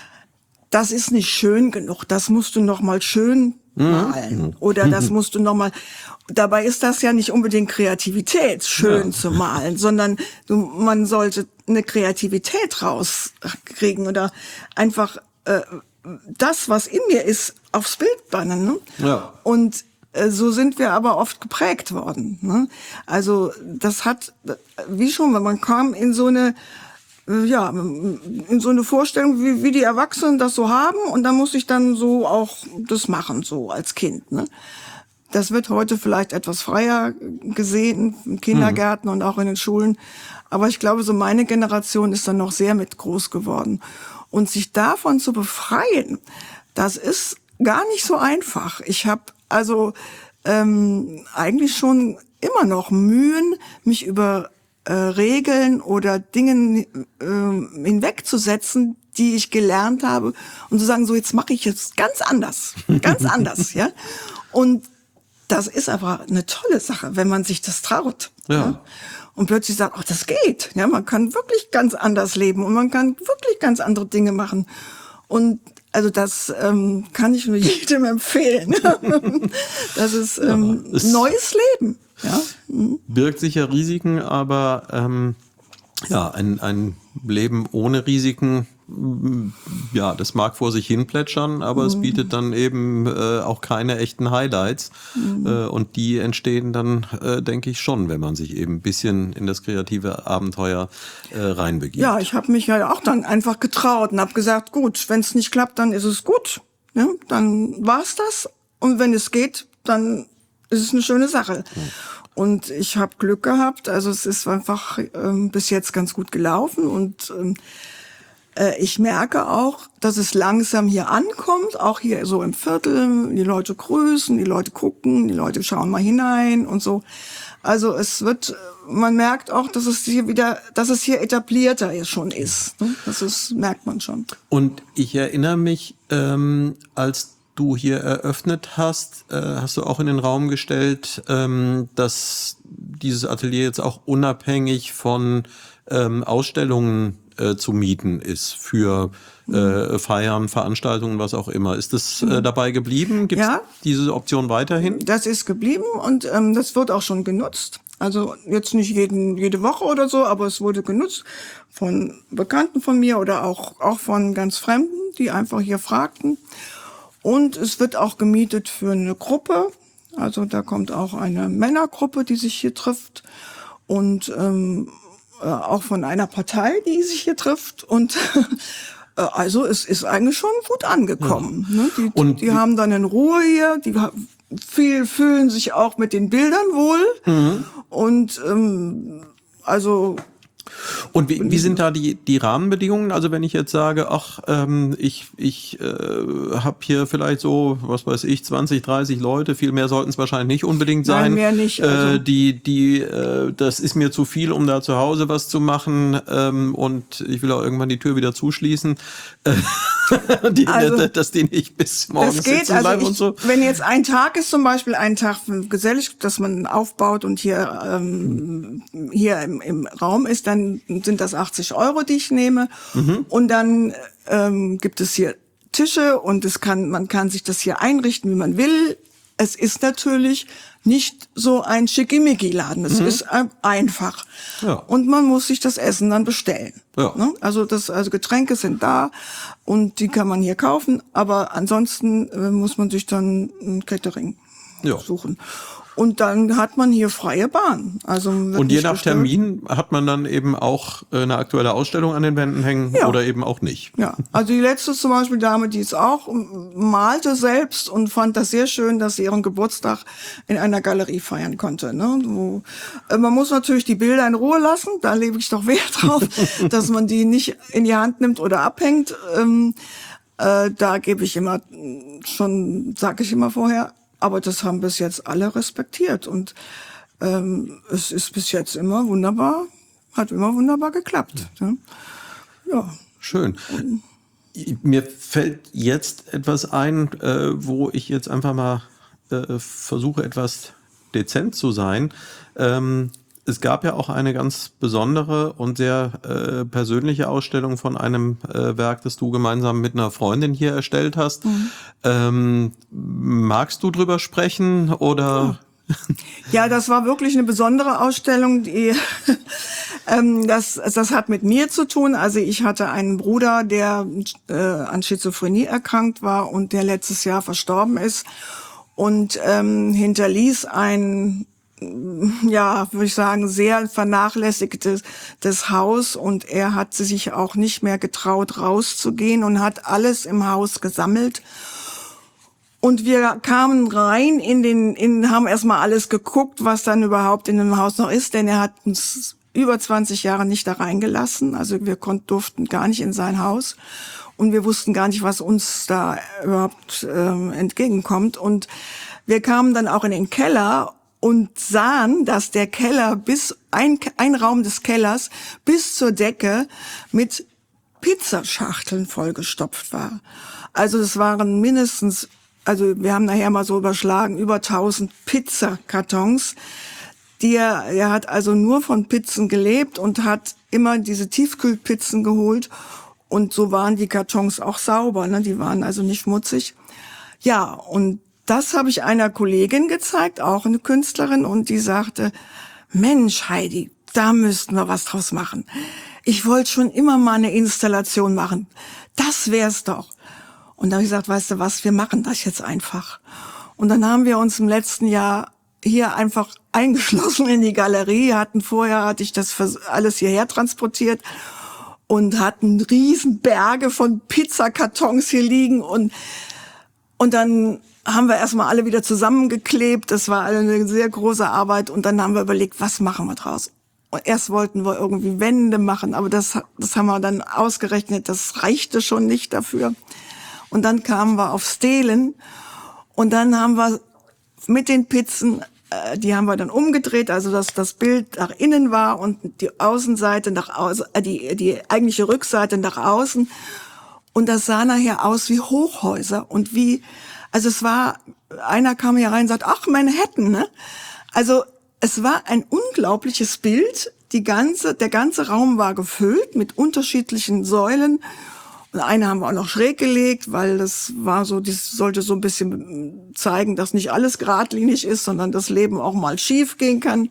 S3: das ist nicht schön genug, das musst du noch mal schön malen oder das musst du noch mal. Dabei ist das ja nicht unbedingt Kreativität, schön ja. zu malen, sondern du, man sollte eine Kreativität rauskriegen oder einfach äh, das, was in mir ist, aufs Bild bannen. Ne? Ja. Und äh, so sind wir aber oft geprägt worden. Ne? Also das hat, wie schon, wenn man kam in so eine ja, in so eine Vorstellung, wie, wie die Erwachsenen das so haben, und dann muss ich dann so auch das machen, so als Kind, ne? Das wird heute vielleicht etwas freier gesehen, in Kindergärten mhm. und auch in den Schulen. Aber ich glaube, so meine Generation ist dann noch sehr mit groß geworden. Und sich davon zu befreien, das ist gar nicht so einfach. Ich habe also ähm, eigentlich schon immer noch Mühen, mich über Äh, Regeln oder Dingen äh, hinwegzusetzen, die ich gelernt habe, und zu sagen, so jetzt mache ich jetzt ganz anders, ganz anders, ja. Und das ist aber eine tolle Sache, wenn man sich das traut. Ja. Ja? Und plötzlich sagt, ach, das geht. Ja, man kann wirklich ganz anders leben und man kann wirklich ganz andere Dinge machen. Und also das ähm, kann ich nur jedem empfehlen. Das ist ähm, ja, neues Leben. Ja. Mhm.
S2: Birgt sicher Risiken, aber ähm, ja, ein, ein Leben ohne Risiken, ja, das mag vor sich hin plätschern, aber mhm. es bietet dann eben äh, auch keine echten Highlights. Mhm. Äh, und die entstehen dann, äh, denke ich, schon, wenn man sich eben ein bisschen in das kreative Abenteuer äh, reinbegibt.
S3: Ja, ich habe mich ja auch dann einfach getraut und habe gesagt, gut, wenn es nicht klappt, dann ist es gut. Ja, dann war's das. Und wenn es geht, dann ist es eine schöne Sache. Mhm. Und ich habe Glück gehabt. Also es ist einfach ähm, bis jetzt ganz gut gelaufen. Und ähm, äh, ich merke auch, dass es langsam hier ankommt, auch hier so im Viertel. Die Leute grüßen, die Leute gucken, die Leute schauen mal hinein und so. Also es wird, man merkt auch, dass es hier wieder, dass es hier etablierter ist, schon ist. Ne? Das ist, merkt man schon.
S2: Und ich erinnere mich, ähm, als du hier eröffnet hast, äh, hast du auch in den Raum gestellt, ähm, dass dieses Atelier jetzt auch unabhängig von ähm, Ausstellungen äh, zu mieten ist für äh, Feiern, Veranstaltungen, was auch immer. Ist das äh, dabei geblieben? Gibt es ja diese Option weiterhin?
S3: Das ist geblieben und ähm, das wird auch schon genutzt. Also jetzt nicht jeden, jede Woche oder so, aber es wurde genutzt von Bekannten von mir oder auch, auch von ganz Fremden, die einfach hier fragten. Und es wird auch gemietet für eine Gruppe. Also da kommt auch eine Männergruppe, die sich hier trifft. Und ähm, äh, auch von einer Partei, die sich hier trifft. Und äh, also es ist eigentlich schon gut angekommen. Ja. Ne? Die, und die haben dann in Ruhe hier. Die viel fühlen sich auch mit den Bildern wohl. Mhm. Und ähm, also...
S2: Und wie, wie sind da die, die Rahmenbedingungen? Also wenn ich jetzt sage, ach, ähm, ich, ich äh, habe hier vielleicht so, was weiß ich, zwanzig, dreißig Leute, viel mehr sollten es wahrscheinlich nicht unbedingt sein.
S3: Nein, mehr nicht. Also.
S2: Äh, die, die, äh, das ist mir zu viel, um da zu Hause was zu machen, ähm, und ich will auch irgendwann die Tür wieder zuschließen. die,
S3: Also,
S2: dass die nicht bis morgens
S3: das geht,
S2: sitzen
S3: also
S2: bleiben
S3: ich,
S2: und so.
S3: wenn jetzt ein Tag ist, zum Beispiel ein Tag gesellig, dass man aufbaut und hier ähm, hier im, im Raum ist, dann sind das achtzig Euro, die ich nehme. Mhm. Und dann ähm, gibt es hier Tische und es kann, man kann sich das hier einrichten, wie man will. Es ist natürlich nicht so ein Schickimicki-Laden. Es mhm. ist einfach. Ja. Und man muss sich das Essen dann bestellen. Ja. Ne? Also das, also Getränke sind da und die kann man hier kaufen. Aber ansonsten äh, muss man sich dann ein Catering ja. suchen. Und dann hat man hier freie Bahn. Also
S2: und je nach gestört. Termin hat man dann eben auch eine aktuelle Ausstellung an den Wänden hängen ja. oder eben auch nicht.
S3: Ja, also die letzte zum Beispiel Dame, die ist auch, malte selbst und fand das sehr schön, dass sie ihren Geburtstag in einer Galerie feiern konnte. Ne? Wo, äh, man muss natürlich die Bilder in Ruhe lassen, da lege ich doch Wert drauf, dass man die nicht in die Hand nimmt oder abhängt. Ähm, äh, da gebe ich immer schon, sage ich immer vorher, aber das haben bis jetzt alle respektiert und ähm, es ist bis jetzt immer wunderbar, hat immer wunderbar geklappt. Ja. Ja.
S2: Schön. Mir fällt jetzt etwas ein, äh, wo ich jetzt einfach mal äh, versuche, etwas dezent zu sein. Ähm, es gab ja auch eine ganz besondere und sehr äh, persönliche Ausstellung von einem äh, Werk, das du gemeinsam mit einer Freundin hier erstellt hast. Mhm. Ähm, magst du drüber sprechen oder?
S3: Ja, das war wirklich eine besondere Ausstellung. Die, ähm, das, das hat mit mir zu tun. Also ich hatte einen Bruder, der äh, an Schizophrenie erkrankt war und der letztes Jahr verstorben ist und ähm, hinterließ ein, ja, würde ich sagen, sehr vernachlässigtes das Haus und er hat sich auch nicht mehr getraut, rauszugehen und hat alles im Haus gesammelt. Und wir kamen rein in den, in, haben erstmal alles geguckt, was dann überhaupt in dem Haus noch ist, denn er hat uns über zwanzig Jahre nicht da reingelassen. Also wir konnten, durften gar nicht in sein Haus und wir wussten gar nicht, was uns da überhaupt ähm, entgegenkommt. Und wir kamen dann auch in den Keller und sahen, dass der Keller bis, ein, ein Raum des Kellers bis zur Decke mit Pizzaschachteln vollgestopft war. Also es waren mindestens, also wir haben nachher mal so überschlagen, über tausend Pizzakartons. Die er, er hat also nur von Pizzen gelebt und hat immer diese Tiefkühlpizzen geholt. Und so waren die Kartons auch sauber, ne? Die waren also nicht schmutzig. Ja, und das habe ich einer Kollegin gezeigt, auch eine Künstlerin, und die sagte, Mensch, Heidi, da müssten wir was draus machen. Ich wollte schon immer mal eine Installation machen. Das wär's doch. Und da habe ich gesagt, weißt du was, wir machen das jetzt einfach. Und dann haben wir uns im letzten Jahr hier einfach eingeschlossen in die Galerie. Hatten vorher, hatte ich das alles hierher transportiert und hatten riesen Berge von Pizzakartons hier liegen. Und, und dann haben wir erstmal alle wieder zusammengeklebt. Das war eine sehr große Arbeit. Und dann haben wir überlegt, was machen wir draus? Und erst wollten wir irgendwie Wände machen, aber das, das haben wir dann ausgerechnet. Das reichte schon nicht dafür. Und dann kamen wir auf Stelen. Und dann haben wir mit den Pizzen, äh, die haben wir dann umgedreht, also dass das Bild nach innen war und die Außenseite nach außen, äh, die, die eigentliche Rückseite nach außen. Und das sah nachher aus wie Hochhäuser und wie, also es war, einer kam hier rein und sagt, ach, Manhattan, ne? Also es war ein unglaubliches Bild. Die ganze, der ganze Raum war gefüllt mit unterschiedlichen Säulen. Und eine haben wir auch noch schräg gelegt, weil das war so, das sollte so ein bisschen zeigen, dass nicht alles geradlinig ist, sondern das Leben auch mal schief gehen kann.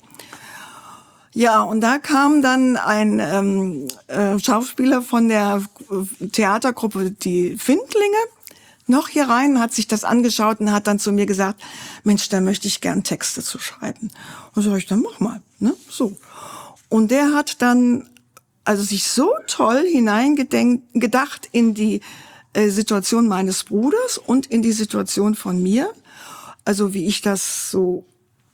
S3: Ja, und da kam dann ein ähm, äh, Schauspieler von der Theatergruppe Die Findlinge noch hier rein, hat sich das angeschaut und hat dann zu mir gesagt, Mensch, da möchte ich gern Texte zu schreiben. Und so sag ich, dann mach mal, ne, so. Und der hat dann also sich so toll hineingedacht in die äh, Situation meines Bruders und in die Situation von mir, also wie ich das so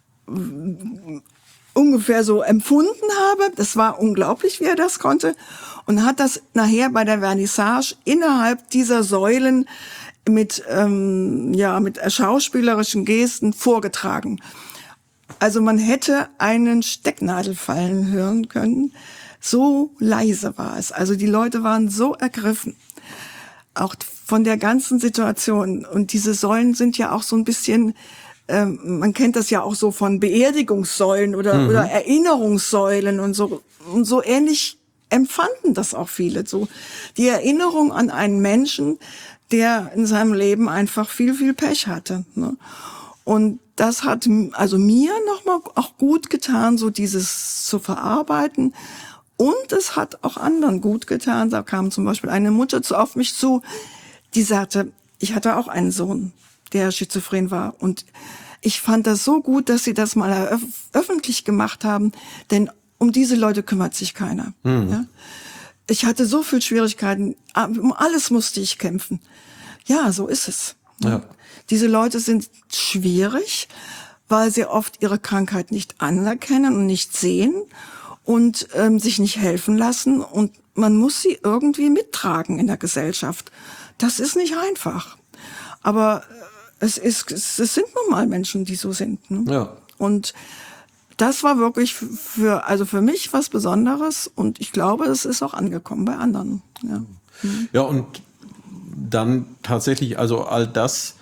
S3: äh, ungefähr so empfunden habe. Das war unglaublich, wie er das konnte, und hat das nachher bei der Vernissage innerhalb dieser Säulen mit ähm, ja mit schauspielerischen Gesten vorgetragen. Also man hätte einen Stecknadel fallen hören können. So leise war es. Also die Leute waren so ergriffen. auch von der ganzen Situation. Und diese Säulen sind ja auch so ein bisschen, ähm, man kennt das ja auch so von Beerdigungssäulen oder, mhm. oder Erinnerungssäulen und so. Und so ähnlich empfanden das auch viele. So die Erinnerung an einen Menschen, der in seinem Leben einfach viel, viel Pech hatte. Ne? Und das hat also mir nochmal auch gut getan, so dieses zu verarbeiten. Und es hat auch anderen gut getan. Da kam zum Beispiel eine Mutter zu, auf mich zu, die sagte, ich hatte auch einen Sohn, der schizophren war. Und ich fand das so gut, dass sie das mal eröf- öffentlich gemacht haben, denn um diese Leute kümmert sich keiner. Mhm. Ja? Ich hatte so viel Schwierigkeiten, um alles musste ich kämpfen. Ja, so ist es.
S2: Ja.
S3: Diese Leute sind schwierig, weil sie oft ihre Krankheit nicht anerkennen und nicht sehen und ähm, sich nicht helfen lassen. Und man muss sie irgendwie mittragen in der Gesellschaft. Das ist nicht einfach. Aber es ist, es sind nun mal Menschen, die so sind. Ne?
S2: Ja.
S3: Und das war wirklich für, also für mich was Besonderes. Und ich glaube, es ist auch angekommen bei anderen. Ja, mhm.
S2: Ja, und dann tatsächlich, also all das,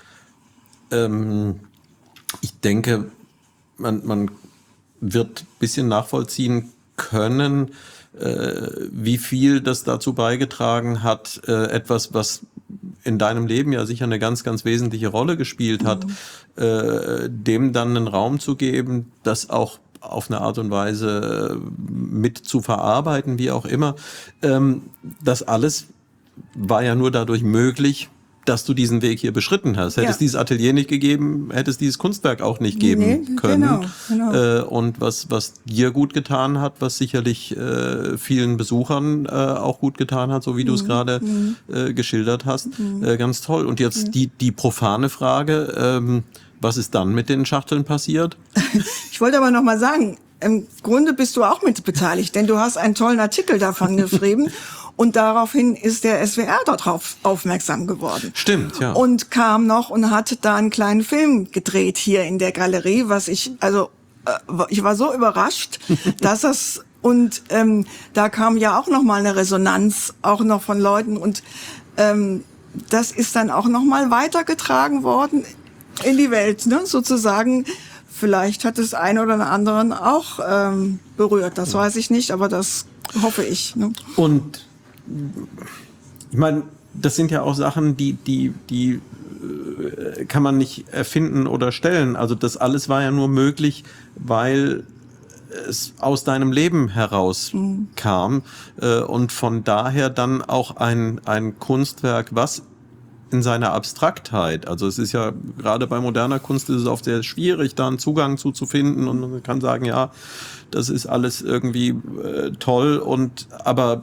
S2: ähm, ich denke, man, man wird ein bisschen nachvollziehen können, äh, wie viel das dazu beigetragen hat, äh, etwas, was in deinem Leben ja sicher eine ganz, ganz wesentliche Rolle gespielt hat, mhm. äh, dem dann einen Raum zu geben, das auch auf eine Art und Weise mit zu verarbeiten, wie auch immer. Ähm, das alles war ja nur dadurch möglich, dass du diesen Weg hier beschritten hast. Hätte es ja. dieses Atelier nicht gegeben, hätte es dieses Kunstwerk auch nicht geben nee, können. Genau, genau. Äh, und was, was dir gut getan hat, was sicherlich äh, vielen Besuchern äh, auch gut getan hat, so wie mhm. du es gerade mhm. äh, geschildert hast. Mhm. Äh, ganz toll. Und jetzt mhm. die, die profane Frage, ähm, was ist dann mit den Schachteln passiert?
S3: Ich wollte aber noch mal sagen, im Grunde bist du auch mit beteiligt, denn du hast einen tollen Artikel davon geschrieben. Und daraufhin ist der S W R darauf aufmerksam geworden.
S2: Stimmt, ja.
S3: Und kam noch und hat da einen kleinen Film gedreht hier in der Galerie, was ich, also äh, ich war so überrascht, dass das, und ähm, da kam ja auch noch mal eine Resonanz, auch noch von Leuten. Und ähm, das ist dann auch noch mal weitergetragen worden in die Welt, ne, sozusagen. Vielleicht hat es einen oder anderen auch ähm, berührt, das weiß ich nicht, aber das hoffe ich. Ne?
S2: Und ich meine, das sind ja auch Sachen, die, die, die äh, kann man nicht erfinden oder stellen. Also das alles war ja nur möglich, weil es aus deinem Leben heraus mhm. kam äh, und von daher dann auch ein, ein Kunstwerk, was in seiner Abstraktheit, also es ist ja gerade bei moderner Kunst ist es oft sehr schwierig, da einen Zugang zu, zu finden und man kann sagen, ja, das ist alles irgendwie äh, toll und aber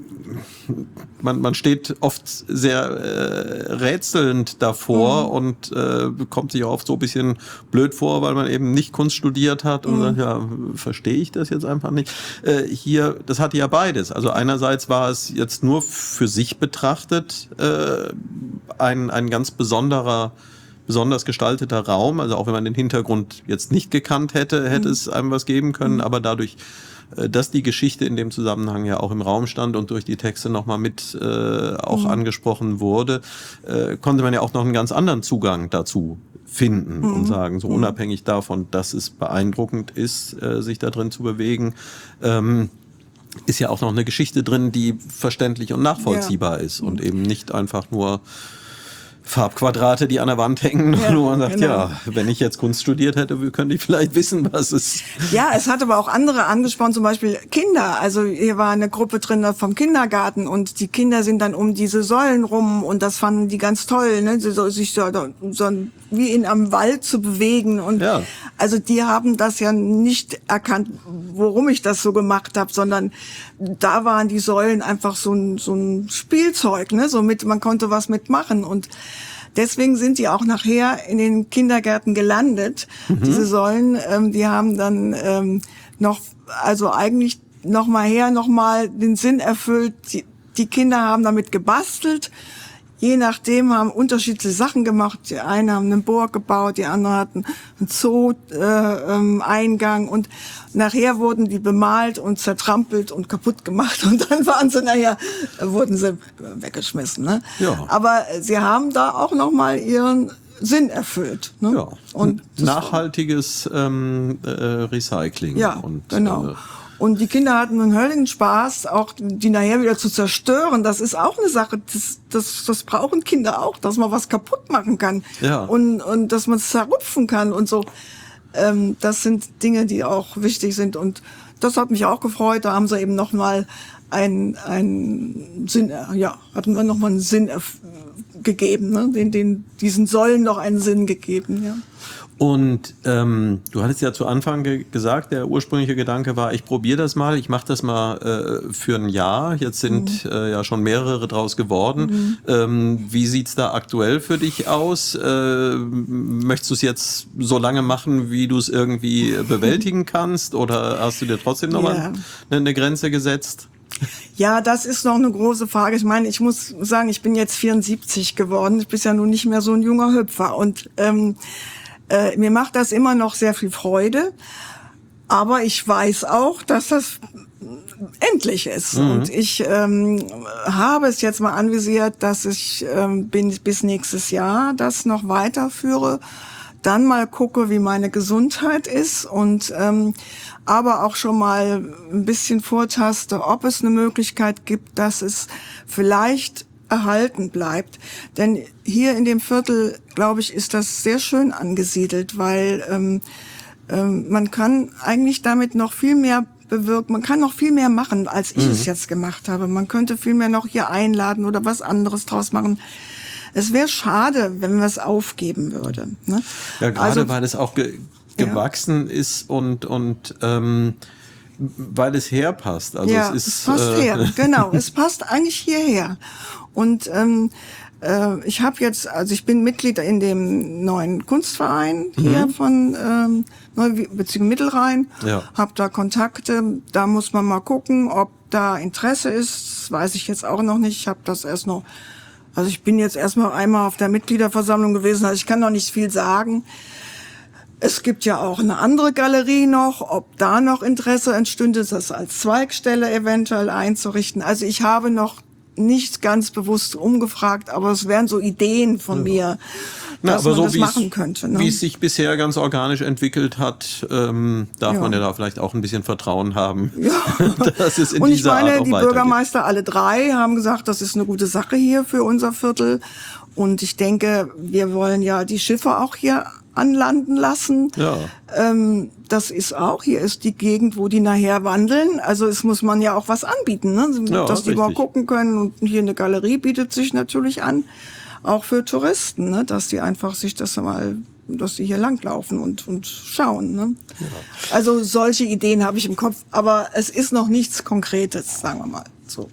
S2: man, man steht oft sehr äh, rätselnd davor mhm. und äh, kommt sich auch oft so ein bisschen blöd vor, weil man eben nicht Kunst studiert hat und mhm. sagt, ja, verstehe ich das jetzt einfach nicht. Äh, hier, das hatte ja beides. Also einerseits war es jetzt nur für sich betrachtet äh, ein, ein ganz besonderer besonders gestalteter Raum, also auch wenn man den Hintergrund jetzt nicht gekannt hätte, hätte mhm. es einem was geben können, mhm. aber dadurch, dass die Geschichte in dem Zusammenhang ja auch im Raum stand und durch die Texte nochmal mit äh, auch mhm. angesprochen wurde, äh, konnte man ja auch noch einen ganz anderen Zugang dazu finden mhm. und sagen, so mhm. unabhängig davon, dass es beeindruckend ist, äh, sich da drin zu bewegen, ähm, ist ja auch noch eine Geschichte drin, die verständlich und nachvollziehbar ja. ist und eben nicht einfach nur Farbquadrate, die an der Wand hängen, ja, wo man sagt, genau. ja, wenn ich jetzt Kunst studiert hätte, könnte ich vielleicht wissen, was es...
S3: Ja, es hat aber auch andere angesprochen, zum Beispiel Kinder. Also hier war eine Gruppe drin vom Kindergarten und die Kinder sind dann um diese Säulen rum und das fanden die ganz toll, ne? so, sich so, so wie in einem Wald zu bewegen. Und ja. also die haben das ja nicht erkannt, worum ich das so gemacht habe, sondern da waren die Säulen einfach so ein, so ein Spielzeug, ne? So mit, man konnte was mitmachen und deswegen sind die auch nachher in den Kindergärten gelandet. Mhm. Diese Säulen, ähm, die haben dann ähm, noch, also eigentlich noch mal her, noch mal den Sinn erfüllt. Die, die Kinder haben damit gebastelt. je nachdem haben unterschiedliche Sachen gemacht. Die einen haben einen Burg gebaut, die anderen hatten einen Zoo-Eingang. Äh, und nachher wurden die bemalt und zertrampelt und kaputt gemacht. Und dann waren sie nachher, wurden sie weggeschmissen. Ne?
S2: Ja.
S3: Aber sie haben da auch noch mal ihren Sinn erfüllt. Ne?
S2: Ja.
S3: Und
S2: nachhaltiges ähm, äh, Recycling.
S3: Ja,
S2: und,
S3: genau.
S2: Äh,
S3: Und die Kinder hatten einen hölligen Spaß, auch die nachher wieder zu zerstören. Das ist auch eine Sache, das, das, das brauchen Kinder auch, dass man was kaputt machen kann.
S2: Ja.
S3: Und, und dass man es zerrupfen kann und so. Ähm, das sind Dinge, die auch wichtig sind. Und das hat mich auch gefreut. Da haben sie eben noch mal einen, einen Sinn, ja, hatten wir noch mal einen Sinn erf- gegeben, ne? Den, den, diesen Säulen noch einen Sinn gegeben, ja.
S2: Und ähm, du hattest ja zu Anfang ge- gesagt, der ursprüngliche Gedanke war, ich probiere das mal, ich mache das mal äh, für ein Jahr. Jetzt sind mhm. äh, ja schon mehrere draus geworden. Mhm. Ähm, wie sieht's da aktuell für dich aus? Äh, möchtest du es jetzt so lange machen, wie du es irgendwie bewältigen kannst? Oder hast du dir trotzdem nochmal
S3: Ja.
S2: eine, eine Grenze gesetzt?
S3: Ja, das ist noch eine große Frage. Ich meine, ich muss sagen, ich bin jetzt vierundsiebzig geworden. Ich bin ja nun nicht mehr so ein junger Hüpfer. Und ähm, Äh, mir macht das immer noch sehr viel Freude, aber ich weiß auch, dass das endlich ist. Mhm. Und ich ähm, habe es jetzt mal anvisiert, dass ich ähm, bin, bis nächstes Jahr das noch weiterführe, dann mal gucke, wie meine Gesundheit ist und ähm, aber auch schon mal ein bisschen vortaste, ob es eine Möglichkeit gibt, dass es vielleicht erhalten bleibt. Denn hier in dem Viertel, glaube ich, ist das sehr schön angesiedelt, weil ähm, ähm, man kann eigentlich damit noch viel mehr bewirken. Man kann noch viel mehr machen, als ich mhm. es jetzt gemacht habe. Man könnte viel mehr noch hier einladen oder was anderes draus machen. Es wäre schade, wenn wir es aufgeben würde. Ne?
S2: Ja, gerade
S3: also,
S2: weil es auch ge- gewachsen ja. ist und und ähm, weil es herpasst. Also
S3: ja,
S2: es ist
S3: es passt
S2: äh,
S3: her, genau. Es passt eigentlich hierher. Und ähm, äh, ich habe jetzt, also ich bin Mitglied in dem neuen Kunstverein hier mhm. von ähm, Neu- beziehungsweise Mittelrhein.
S2: Ja.
S3: Habe da Kontakte. Da muss man mal gucken, ob da Interesse ist. Das weiß ich jetzt auch noch nicht. Ich habe das erst noch. Also ich bin jetzt erstmal einmal auf der Mitgliederversammlung gewesen. Also ich kann noch nicht viel sagen. Es gibt ja auch eine andere Galerie noch, ob da noch Interesse entstünde, das als Zweigstelle eventuell einzurichten. Also ich habe noch nicht ganz bewusst umgefragt, aber es wären so Ideen von mir,
S2: Na,
S3: dass
S2: aber
S3: man
S2: so
S3: das
S2: wie
S3: machen
S2: es,
S3: könnte. Ne?
S2: Wie es sich bisher ganz organisch entwickelt hat, ähm, darf
S3: Ja.
S2: man ja da vielleicht auch ein bisschen Vertrauen haben,
S3: Ja.
S2: dass es in
S3: Und ich
S2: dieser
S3: meine,
S2: Art auch
S3: die
S2: weitergeht.
S3: Bürgermeister, alle drei, haben gesagt, das ist eine gute Sache hier für unser Viertel. Und ich denke, wir wollen ja die Schiffe auch hier anlanden lassen.
S2: Ja.
S3: Ähm, das ist auch, hier ist die Gegend, wo die nachher wandeln. Also es muss man ja auch was anbieten, ne?
S2: Ja,
S3: dass die mal
S2: richtig.
S3: gucken können. Und hier eine Galerie bietet sich natürlich an, auch für Touristen, ne? Dass die einfach sich das mal, dass die hier langlaufen und, und schauen. Ne? Ja. Also solche Ideen habe ich im Kopf, aber es ist noch nichts Konkretes, sagen wir mal so.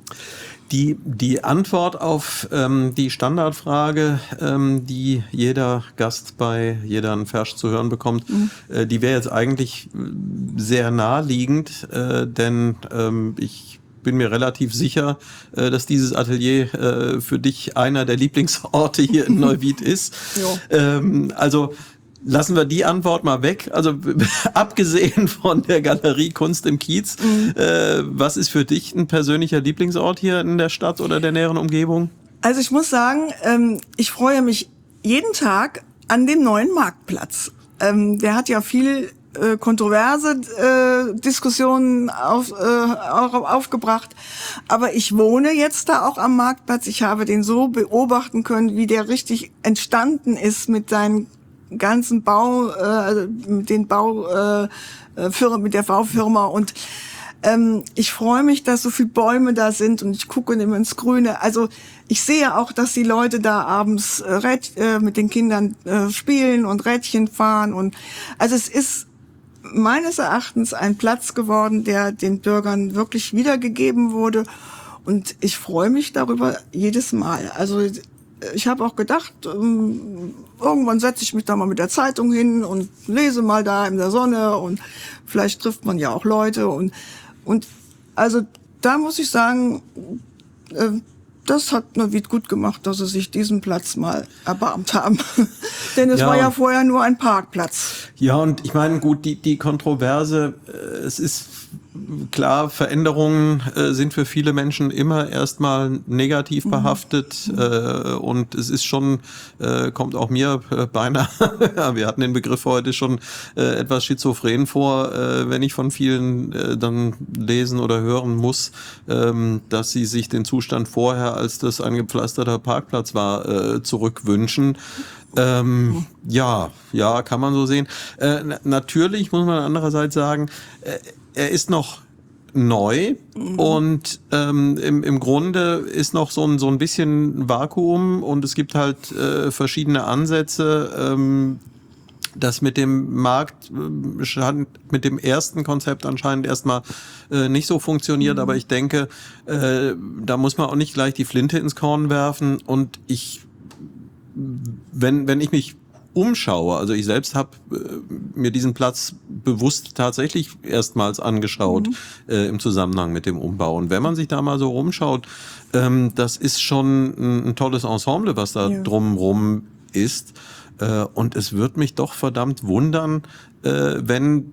S2: Die, die Antwort auf ähm, die Standardfrage, ähm, die jeder Gast bei jeder Fersch zu hören bekommt, mhm. äh, die wäre jetzt eigentlich sehr naheliegend, äh, denn ähm, ich bin mir relativ sicher, äh, dass dieses Atelier äh, für dich einer der Lieblingsorte hier in Neuwied ist. ähm, also lassen wir die Antwort mal weg. Also abgesehen von der Galerie Kunst im Kiez, mhm. äh, was ist für dich ein persönlicher Lieblingsort hier in der Stadt oder der näheren Umgebung?
S3: Also ich muss sagen, ähm, ich freue mich jeden Tag an dem neuen Marktplatz. Ähm, der hat ja viel äh, kontroverse äh, Diskussionen auf, äh, auch aufgebracht. Aber ich wohne jetzt da auch am Marktplatz. Ich habe den so beobachten können, wie der richtig entstanden ist mit seinen ganzen Bau, äh, mit den Bau, äh, Firma, mit der Baufirma und ähm, ich freue mich, dass so viele Bäume da sind und ich gucke immer ins Grüne. Also ich sehe auch, dass die Leute da abends äh, Rät, äh, mit den Kindern äh, spielen und Rädchen fahren und also es ist meines Erachtens ein Platz geworden, der den Bürgern wirklich wiedergegeben wurde und ich freue mich darüber jedes Mal. Also ich habe auch gedacht, ähm, irgendwann setze ich mich da mal mit der Zeitung hin und lese mal da in der Sonne und vielleicht trifft man ja auch Leute und und also da muss ich sagen, äh, das hat Neuwied gut gemacht, dass sie sich diesen Platz mal erbarmt haben. Denn es
S2: Ja,
S3: war ja
S2: und-
S3: vorher nur ein Parkplatz.
S2: Ja, und ich meine, gut, die, die Kontroverse, äh, es ist klar, Veränderungen äh, sind für viele Menschen immer erstmal negativ behaftet mhm. äh, und es ist schon, äh, kommt auch mir äh, beinahe, ja, wir hatten den Begriff heute schon äh, etwas schizophren vor, äh, wenn ich von vielen äh, dann lesen oder hören muss, ähm, dass sie sich den Zustand vorher, als das ein gepflasterter Parkplatz war, äh, zurückwünschen. Ähm, ja, ja, kann man so sehen. Äh, na, natürlich muss man andererseits sagen, äh, er ist noch neu mhm. und ähm, im, im Grunde ist noch so ein, so ein bisschen Vakuum und es gibt halt äh, verschiedene Ansätze. Ähm, das mit dem Markt äh, scheint mit dem ersten Konzept anscheinend erstmal äh, nicht so funktioniert, mhm. aber ich denke, äh, da muss man auch nicht gleich die Flinte ins Korn werfen und ich Wenn, wenn ich mich umschaue, also ich selbst habe äh, mir diesen Platz bewusst tatsächlich erstmals angeschaut mhm. äh, im Zusammenhang mit dem Umbau. Und wenn man sich da mal so rumschaut, ähm, das ist schon ein, ein tolles Ensemble, was da ja. drumrum ist. Äh, und es wird mich doch verdammt wundern, äh, wenn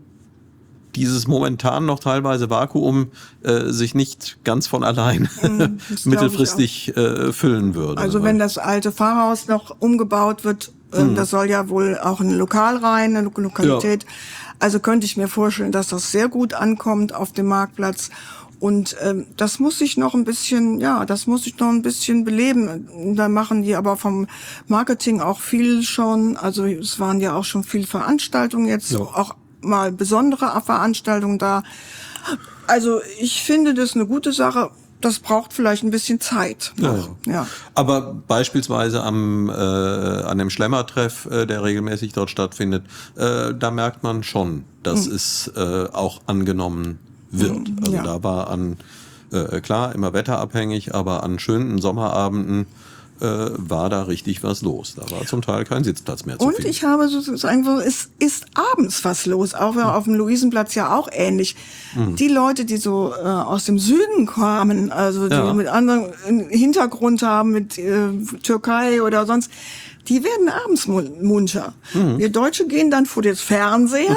S2: dieses momentan noch teilweise Vakuum äh, sich nicht ganz von allein mm, mittelfristig äh, füllen würde.
S3: Also wenn das alte Pfarrhaus noch umgebaut wird, äh, mm. das soll ja wohl auch ein Lokal rein, eine Lokalität. Ja. Also könnte ich mir vorstellen, dass das sehr gut ankommt auf dem Marktplatz. Und ähm, das muss sich noch ein bisschen, ja, das muss sich noch ein bisschen beleben. Da machen die aber vom Marketing auch viel schon. Also es waren ja auch schon viele Veranstaltungen jetzt, ja. auch mal besondere Veranstaltungen da. Also ich finde das eine gute Sache. Das braucht vielleicht ein bisschen Zeit.
S2: Ja,
S3: ja. ja.
S2: Aber beispielsweise am äh, an dem Schlemmertreff, äh, der regelmäßig dort stattfindet, äh, da merkt man schon, dass mhm. es äh, auch angenommen wird. Also ja. da war an, äh, klar, immer wetterabhängig, aber an schönen Sommerabenden äh, war da richtig was los. Da war zum Teil kein Sitzplatz mehr zu
S3: Und
S2: finden.
S3: ich habe sozusagen, es ist abends was los, auch mhm. auf dem Luisenplatz ja auch ähnlich. Mhm. Die Leute, die so äh, aus dem Süden kamen, also die ja. mit anderen Hintergrund haben, mit äh, Türkei oder sonst, die werden abends munter. Mhm. Wir Deutsche gehen dann vor den Fernseher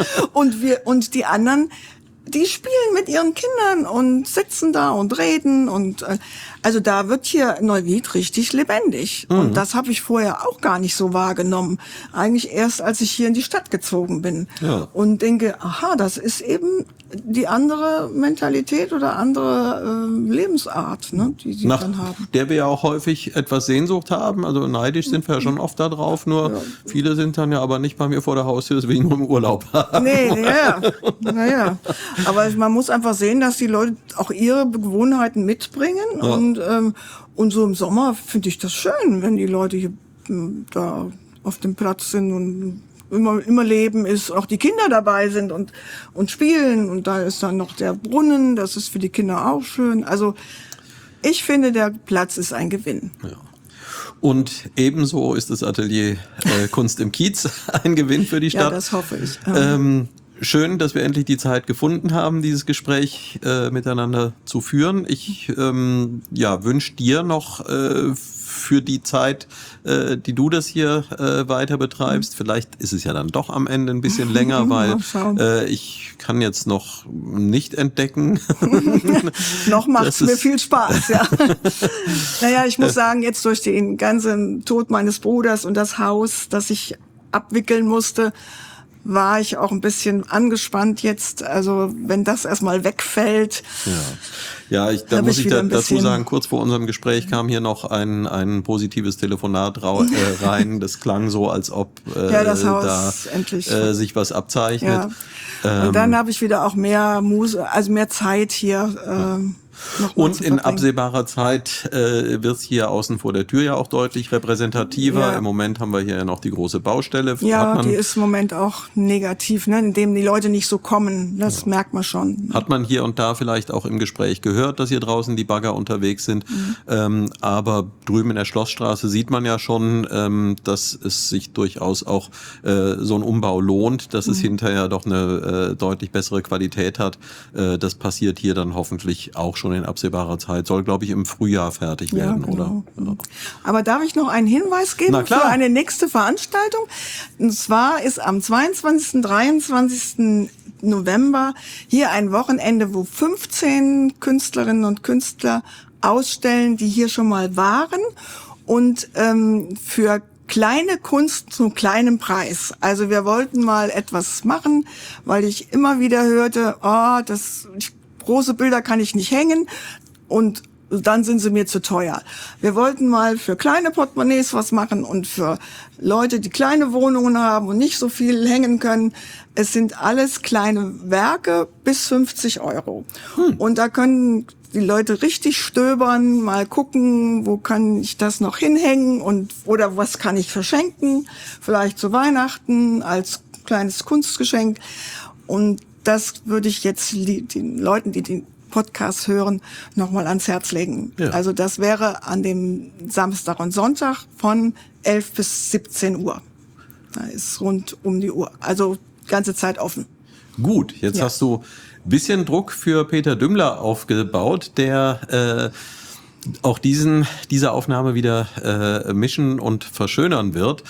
S3: und wir und die anderen, die spielen mit ihren Kindern und sitzen da und reden und äh, also da wird hier Neuwied richtig lebendig. Mhm. Und das habe ich vorher auch gar nicht so wahrgenommen. Eigentlich erst, als ich hier in die Stadt gezogen bin. Ja. Und denke, aha, das ist eben die andere Mentalität oder andere äh, Lebensart, ne, die sie
S2: Nach
S3: dann haben.
S2: Der wir ja auch häufig etwas Sehnsucht haben. Also neidisch sind wir ja schon oft da drauf. Nur ja. viele sind dann ja aber nicht bei mir vor der Haustür, deswegen nur im Urlaub haben.
S3: Nee, ja, naja. Aber man muss einfach sehen, dass die Leute auch ihre Gewohnheiten mitbringen. Ja. Und, ähm, und so im Sommer finde ich das schön, wenn die Leute hier m, da auf dem Platz sind und immer, immer Leben ist, auch die Kinder dabei sind und, und spielen. Und da ist dann noch der Brunnen, das ist für die Kinder auch schön. Also ich finde, der Platz ist ein Gewinn.
S2: Ja. Und ebenso ist das Atelier äh, Kunst im Kiez ein Gewinn für die Stadt.
S3: Ja, das hoffe ich.
S2: Ähm, schön, dass wir endlich die Zeit gefunden haben, dieses Gespräch äh, miteinander zu führen. Ich ähm, ja, wünsche dir noch äh, für die Zeit, äh, die du das hier äh, weiter betreibst. Vielleicht ist es ja dann doch am Ende ein bisschen länger, weil äh, ich kann jetzt noch nicht entdecken.
S3: Noch macht es mir viel Spaß, ja. Naja, ich muss sagen, jetzt durch den ganzen Tod meines Bruders und das Haus, das ich abwickeln musste, war ich auch ein bisschen angespannt jetzt. Also wenn das erstmal wegfällt.
S2: Ja, ja ich, da, da muss ich da, dazu sagen, kurz vor unserem Gespräch kam hier noch ein, ein positives Telefonat rau, äh, rein. Das klang so, als ob äh,
S3: ja, das Haus
S2: da
S3: endlich.
S2: Äh, sich was abzeichnet.
S3: Ja. Ähm, Und dann habe ich wieder auch mehr Muse, also mehr Zeit hier. Ähm,
S2: Und in absehbarer Zeit äh, wird es hier außen vor der Tür ja auch deutlich repräsentativer. Ja. Im Moment haben wir hier ja noch die große Baustelle.
S3: Ja,
S2: hat man,
S3: die ist im Moment auch negativ, ne, indem die Leute nicht so kommen. Das ja. merkt man schon.
S2: Hat man hier und da vielleicht auch im Gespräch gehört, dass hier draußen die Bagger unterwegs sind. Mhm. Ähm, aber drüben in der Schlossstraße sieht man ja schon, ähm, dass es sich durchaus auch äh, so ein Umbau lohnt, dass mhm. es hinterher doch eine äh, deutlich bessere Qualität hat. Äh, das passiert hier dann hoffentlich auch schon schon in absehbarer Zeit. Soll, glaube ich, im Frühjahr fertig
S3: Ja,
S2: werden,
S3: genau.
S2: oder? Ja.
S3: Aber darf ich noch einen Hinweis geben
S2: Na klar.
S3: für eine nächste Veranstaltung? Und zwar ist am zweiundzwanzigsten, dreiundzwanzigsten November hier ein Wochenende, wo fünfzehn Künstlerinnen und Künstler ausstellen, die hier schon mal waren und ähm, für kleine Kunst zu kleinem Preis. Also wir wollten mal etwas machen, weil ich immer wieder hörte, oh, das große Bilder kann ich nicht hängen und dann sind sie mir zu teuer. Wir wollten mal für kleine Portemonnaies was machen und für Leute, die kleine Wohnungen haben und nicht so viel hängen können. Es sind alles kleine Werke bis fünfzig Euro. Hm. Und da können die Leute richtig stöbern, mal gucken, wo kann ich das noch hinhängen und oder was kann ich verschenken, vielleicht zu Weihnachten als kleines Kunstgeschenk. Und das würde ich jetzt die, den Leuten, die den Podcast hören, nochmal ans Herz legen. Ja. Also das wäre an dem Samstag und Sonntag von elf bis siebzehn Uhr. Da ist rund um die Uhr. Also ganze Zeit offen.
S2: Gut, jetzt ja. hast du bisschen Druck für Peter Dümmler aufgebaut, der äh, auch diesen diese Aufnahme wieder äh, mischen und verschönern wird.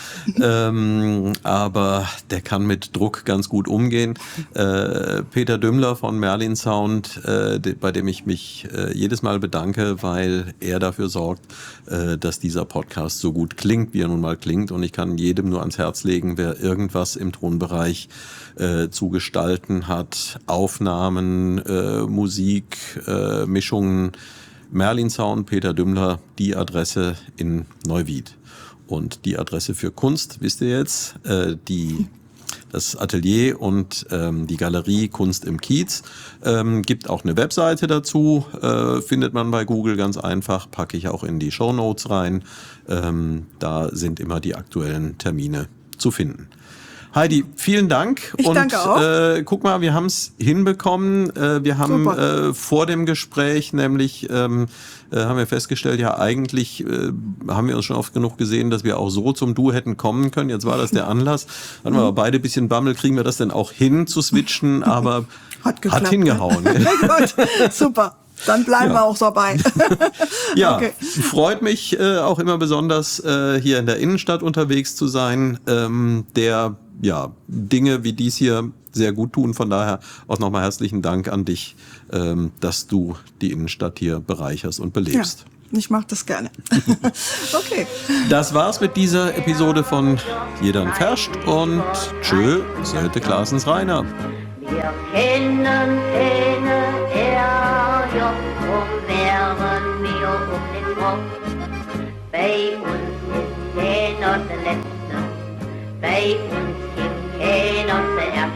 S2: ähm, aber der kann mit Druck ganz gut umgehen. Äh, Peter Dümmler von Merlin Sound, äh, de, bei dem ich mich äh, jedes Mal bedanke, weil er dafür sorgt, äh, dass dieser Podcast so gut klingt, wie er nun mal klingt. Und ich kann jedem nur ans Herz legen, wer irgendwas im Tonbereich äh, zu gestalten hat, Aufnahmen, äh, Musik, äh, Mischungen, Merlin Sound, Peter Dümmler, die Adresse in Neuwied. Und die Adresse für Kunst, wisst ihr jetzt, äh, die, das Atelier und ähm, die Galerie Kunst im Kiez. Ähm, gibt auch eine Webseite dazu, äh, findet man bei Google ganz einfach, packe ich auch in die Shownotes rein. Ähm, da sind immer die aktuellen Termine zu finden. Heidi, vielen Dank.
S3: Ich
S2: und
S3: danke auch.
S2: Äh, guck mal, wir haben es hinbekommen. Äh, wir haben äh, vor dem Gespräch nämlich, ähm, äh, haben wir festgestellt, ja eigentlich äh, haben wir uns schon oft genug gesehen, dass wir auch so zum Du hätten kommen können. Jetzt war das der Anlass. Hatten wir aber beide ein bisschen Bammel, kriegen wir das denn auch hin zu switchen, aber
S3: hat, geklappt,
S2: hat hingehauen.
S3: Ne? Gut, super. Dann bleiben ja. wir auch dabei.
S2: Ja,
S3: okay.
S2: Freut mich äh, auch immer besonders, äh, hier in der Innenstadt unterwegs zu sein, ähm, der ja Dinge wie dies hier sehr gut tun. Von daher auch nochmal herzlichen Dank an dich, ähm, dass du die Innenstadt hier bereicherst und belebst.
S3: Ja, ich mache das gerne. Okay.
S2: Das war's mit dieser Episode von Jedern Ferscht und tschö, Söte Klaasens Rainer.
S1: Wir kennen keine Ärger, drum wären wir um den Kopf. Bei uns ist keiner der Letzte, bei uns gibt keiner zuerst.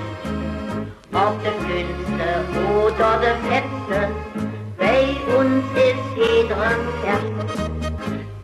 S1: Ob der Dünnste oder der Fetzte, bei uns ist jeder erst.